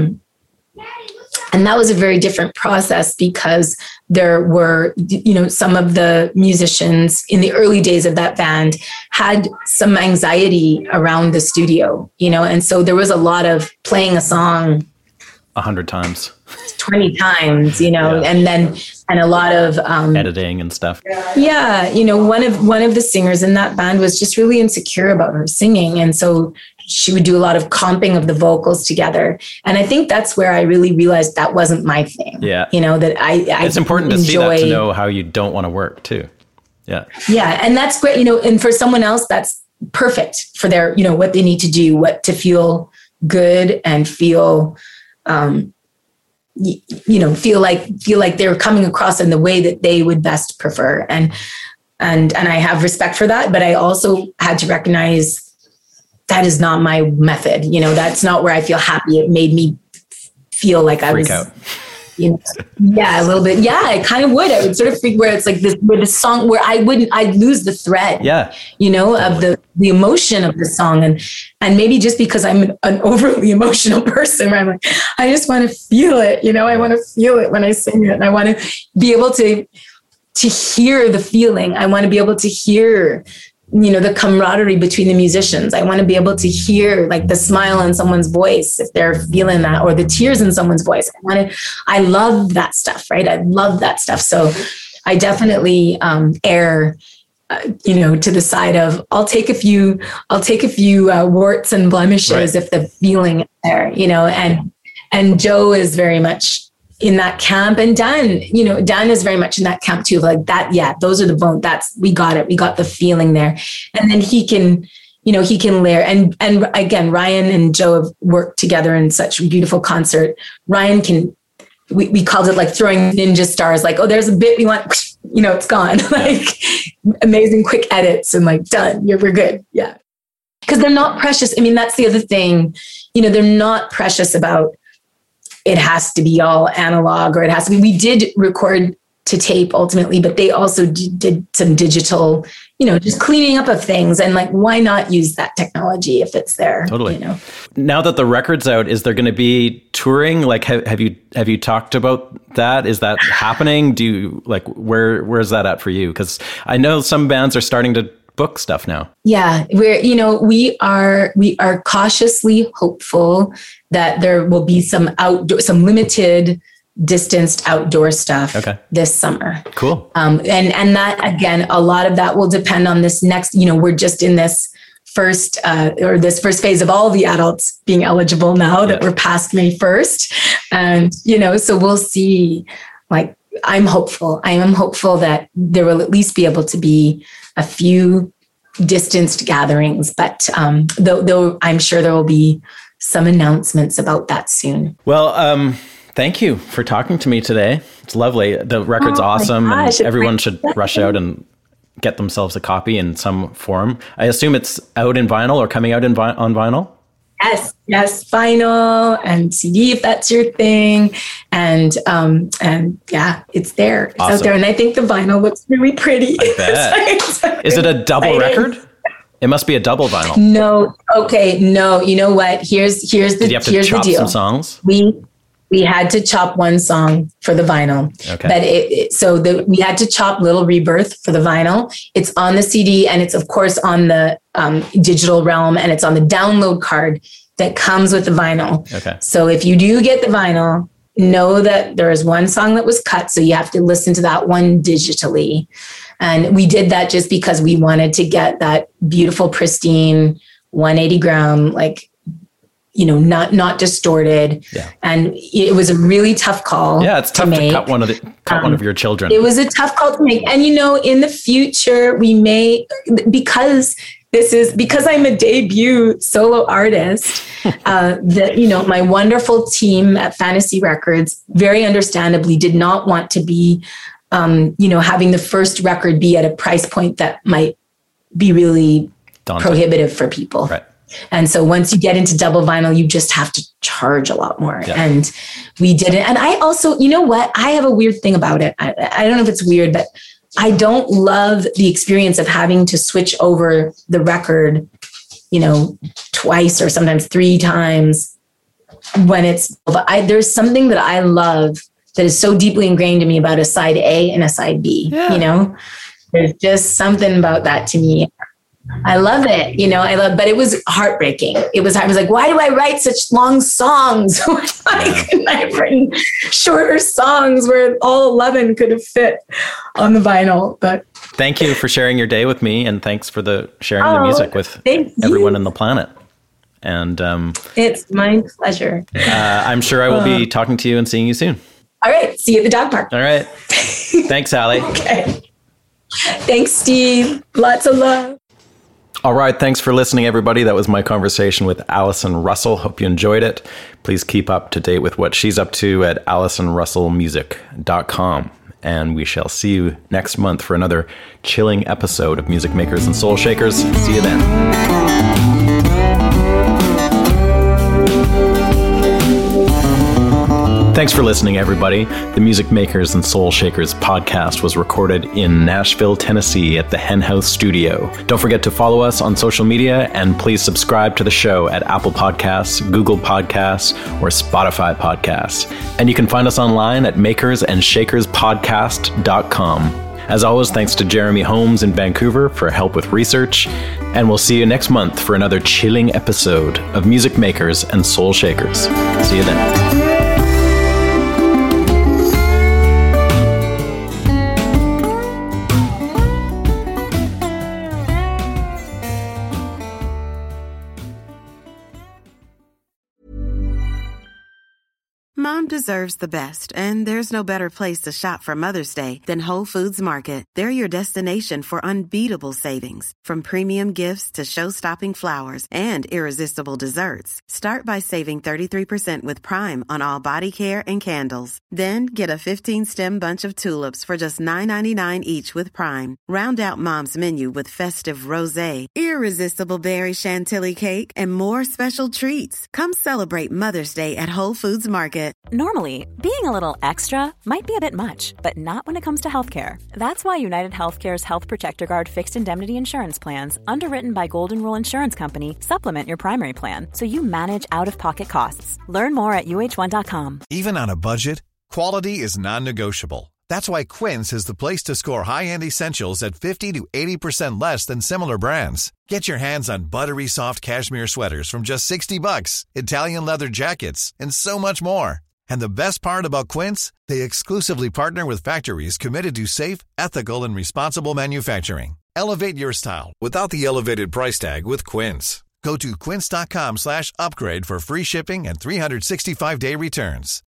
that was a very different process because there were, you know, some of the musicians in the early days of that band had some anxiety around the studio, you know, and so there was a lot of playing a song 100 times, 20 times, you know, and a lot of editing and stuff. Yeah. You know, one of the singers in that band was just really insecure about her singing. And so she would do a lot of comping of the vocals together. And I think that's where I really realized that wasn't my thing. Yeah. You know, that it's important to see that, to know how you don't want to work too. Yeah. Yeah. And that's great. You know, and for someone else, that's perfect for their, you know, what they need to do, what to feel good and feel, you know, feel like they're coming across in the way that they would best prefer. And I have respect for that, but I also had to recognize that is not my method. You know, that's not where I feel happy. It made me feel like I was, Yeah, a little bit. Yeah, I kind of would. I would sort of figure where it's like this, where the song, where I'd lose the thread. Yeah. Of the emotion of the song. And maybe just because I'm an overly emotional person, where I'm like, I just want to feel it. I want to feel it when I sing it. And I want to be able to hear the feeling. I want to be able to hear, the camaraderie between the musicians. I want to be able to hear like the smile in someone's voice if they're feeling that, or the tears in someone's voice. I love that stuff, right? I love that stuff. So I definitely err, to the side of I'll take a few warts and blemishes if the feeling is there, and Joe is very much in that camp, and Dan is very much in that camp too. Like that, yeah, those are the bones. We got it. We got the feeling there. And then he can layer. And again, Ryan and Joe have worked together in such a beautiful concert. Ryan we called it like throwing ninja stars, like, oh, there's a bit we want, it's gone. Like amazing quick edits and like done. We're good. Yeah. Because they're not precious. I mean, that's the other thing, they're not precious about it has to be all analog, or it has to be. We did record to tape ultimately, but they also did some digital, just cleaning up of things. And like, why not use that technology if it's there? Totally. Now that the record's out, is there going to be touring? Like, have you talked about that? Is that happening? Do you like, where's that at for you? Because I know some bands are starting to book stuff now. Yeah, we are cautiously hopeful that there will be some limited distanced outdoor stuff this summer. Cool. And that, again, a lot of that will depend on this next, we're just in this first phase of all the adults being eligible now that we're past May 1st. And, so we'll see. Like, I am hopeful that there will at least be able to be a few distanced gatherings, but though I'm sure there will be some announcements about that soon. Well, thank you for talking to me today. It's lovely. The record's awesome, and everyone should rush out and get themselves a copy in some form. I assume it's out in vinyl or coming out on vinyl? Yes, vinyl and CD if that's your thing, and yeah, it's there. It's out there, and I think the vinyl looks really pretty. I bet. Is it a double record? It must be a double vinyl. No, okay, no. You know what? Here's the Did you have to chop some songs? We had to chop one song for the vinyl, but we had to chop Little Rebirth for the vinyl. It's on the CD, and it's of course on the digital realm, and it's on the download card that comes with the vinyl. Okay. So if you do get the vinyl, know that there is one song that was cut, so you have to listen to that one digitally. And we did that just because we wanted to get that beautiful, pristine 180 gram, like, not distorted. Yeah. And it was a really tough call. Yeah, it's tough to cut one of your children. It was a tough call to make. And in the future we may, because I'm a debut solo artist, my wonderful team at Fantasy Records very understandably did not want to be having the first record be at a price point that might be really prohibitive for people. Right. And so once you get into double vinyl, you just have to charge a lot more. Yeah. And we didn't. And I also, I have a weird thing about it. I don't know if it's weird, but I don't love the experience of having to switch over the record, twice or sometimes 3 times when there's something that I love that is so deeply ingrained in me about a side A and a side B. Yeah. There's just something about that to me. I love it. But it was heartbreaking. I was like, why do I write such long songs? Why couldn't I have written shorter songs where all 11 could have fit on the vinyl? But thank you for sharing your day with me, and thanks for sharing the music with everyone on the planet. And it's my pleasure. I'm sure I will be talking to you and seeing you soon. All right. See you at the dog park. All right. Thanks, Allie. Okay. Thanks, Steve. Lots of love. All right. Thanks for listening, everybody. That was my conversation with Allison Russell. Hope you enjoyed it. Please keep up to date with what she's up to at AllisonRussellMusic.com. And we shall see you next month for another chilling episode of Music Makers and Soul Shakers. See you then. Thanks for listening, everybody. The Music Makers and Soul Shakers podcast was recorded in Nashville, Tennessee at the Hen House Studio. Don't forget to follow us on social media, and please subscribe to the show at Apple Podcasts, Google Podcasts, or Spotify Podcasts. And you can find us online at makersandShakerspodcast.com. As always, thanks to Jeremy Holmes in Vancouver for help with research. And we'll see you next month for another chilling episode of Music Makers and Soul Shakers. See you then. Mom deserves the best, and there's no better place to shop for Mother's Day than Whole Foods Market. They're your destination for unbeatable savings, from premium gifts to show-stopping flowers and irresistible desserts. Start by saving 33% with Prime on all body care and candles. Then get a 15-stem bunch of tulips for just $9.99 each with Prime. Round out Mom's menu with festive rosé, irresistible berry chantilly cake, and more special treats. Come celebrate Mother's Day at Whole Foods Market. Normally, being a little extra might be a bit much, but not when it comes to healthcare. That's why United Healthcare's Health Protector Guard fixed indemnity insurance plans, underwritten by Golden Rule Insurance Company, supplement your primary plan so you manage out-of-pocket costs. Learn more at UH1.com. Even on a budget, quality is non-negotiable. That's why Quince is the place to score high-end essentials at 50 to 80% less than similar brands. Get your hands on buttery soft cashmere sweaters from just $60, Italian leather jackets, and so much more. And the best part about Quince, they exclusively partner with factories committed to safe, ethical, and responsible manufacturing. Elevate your style without the elevated price tag with Quince. Go to quince.com/upgrade for free shipping and 365-day returns.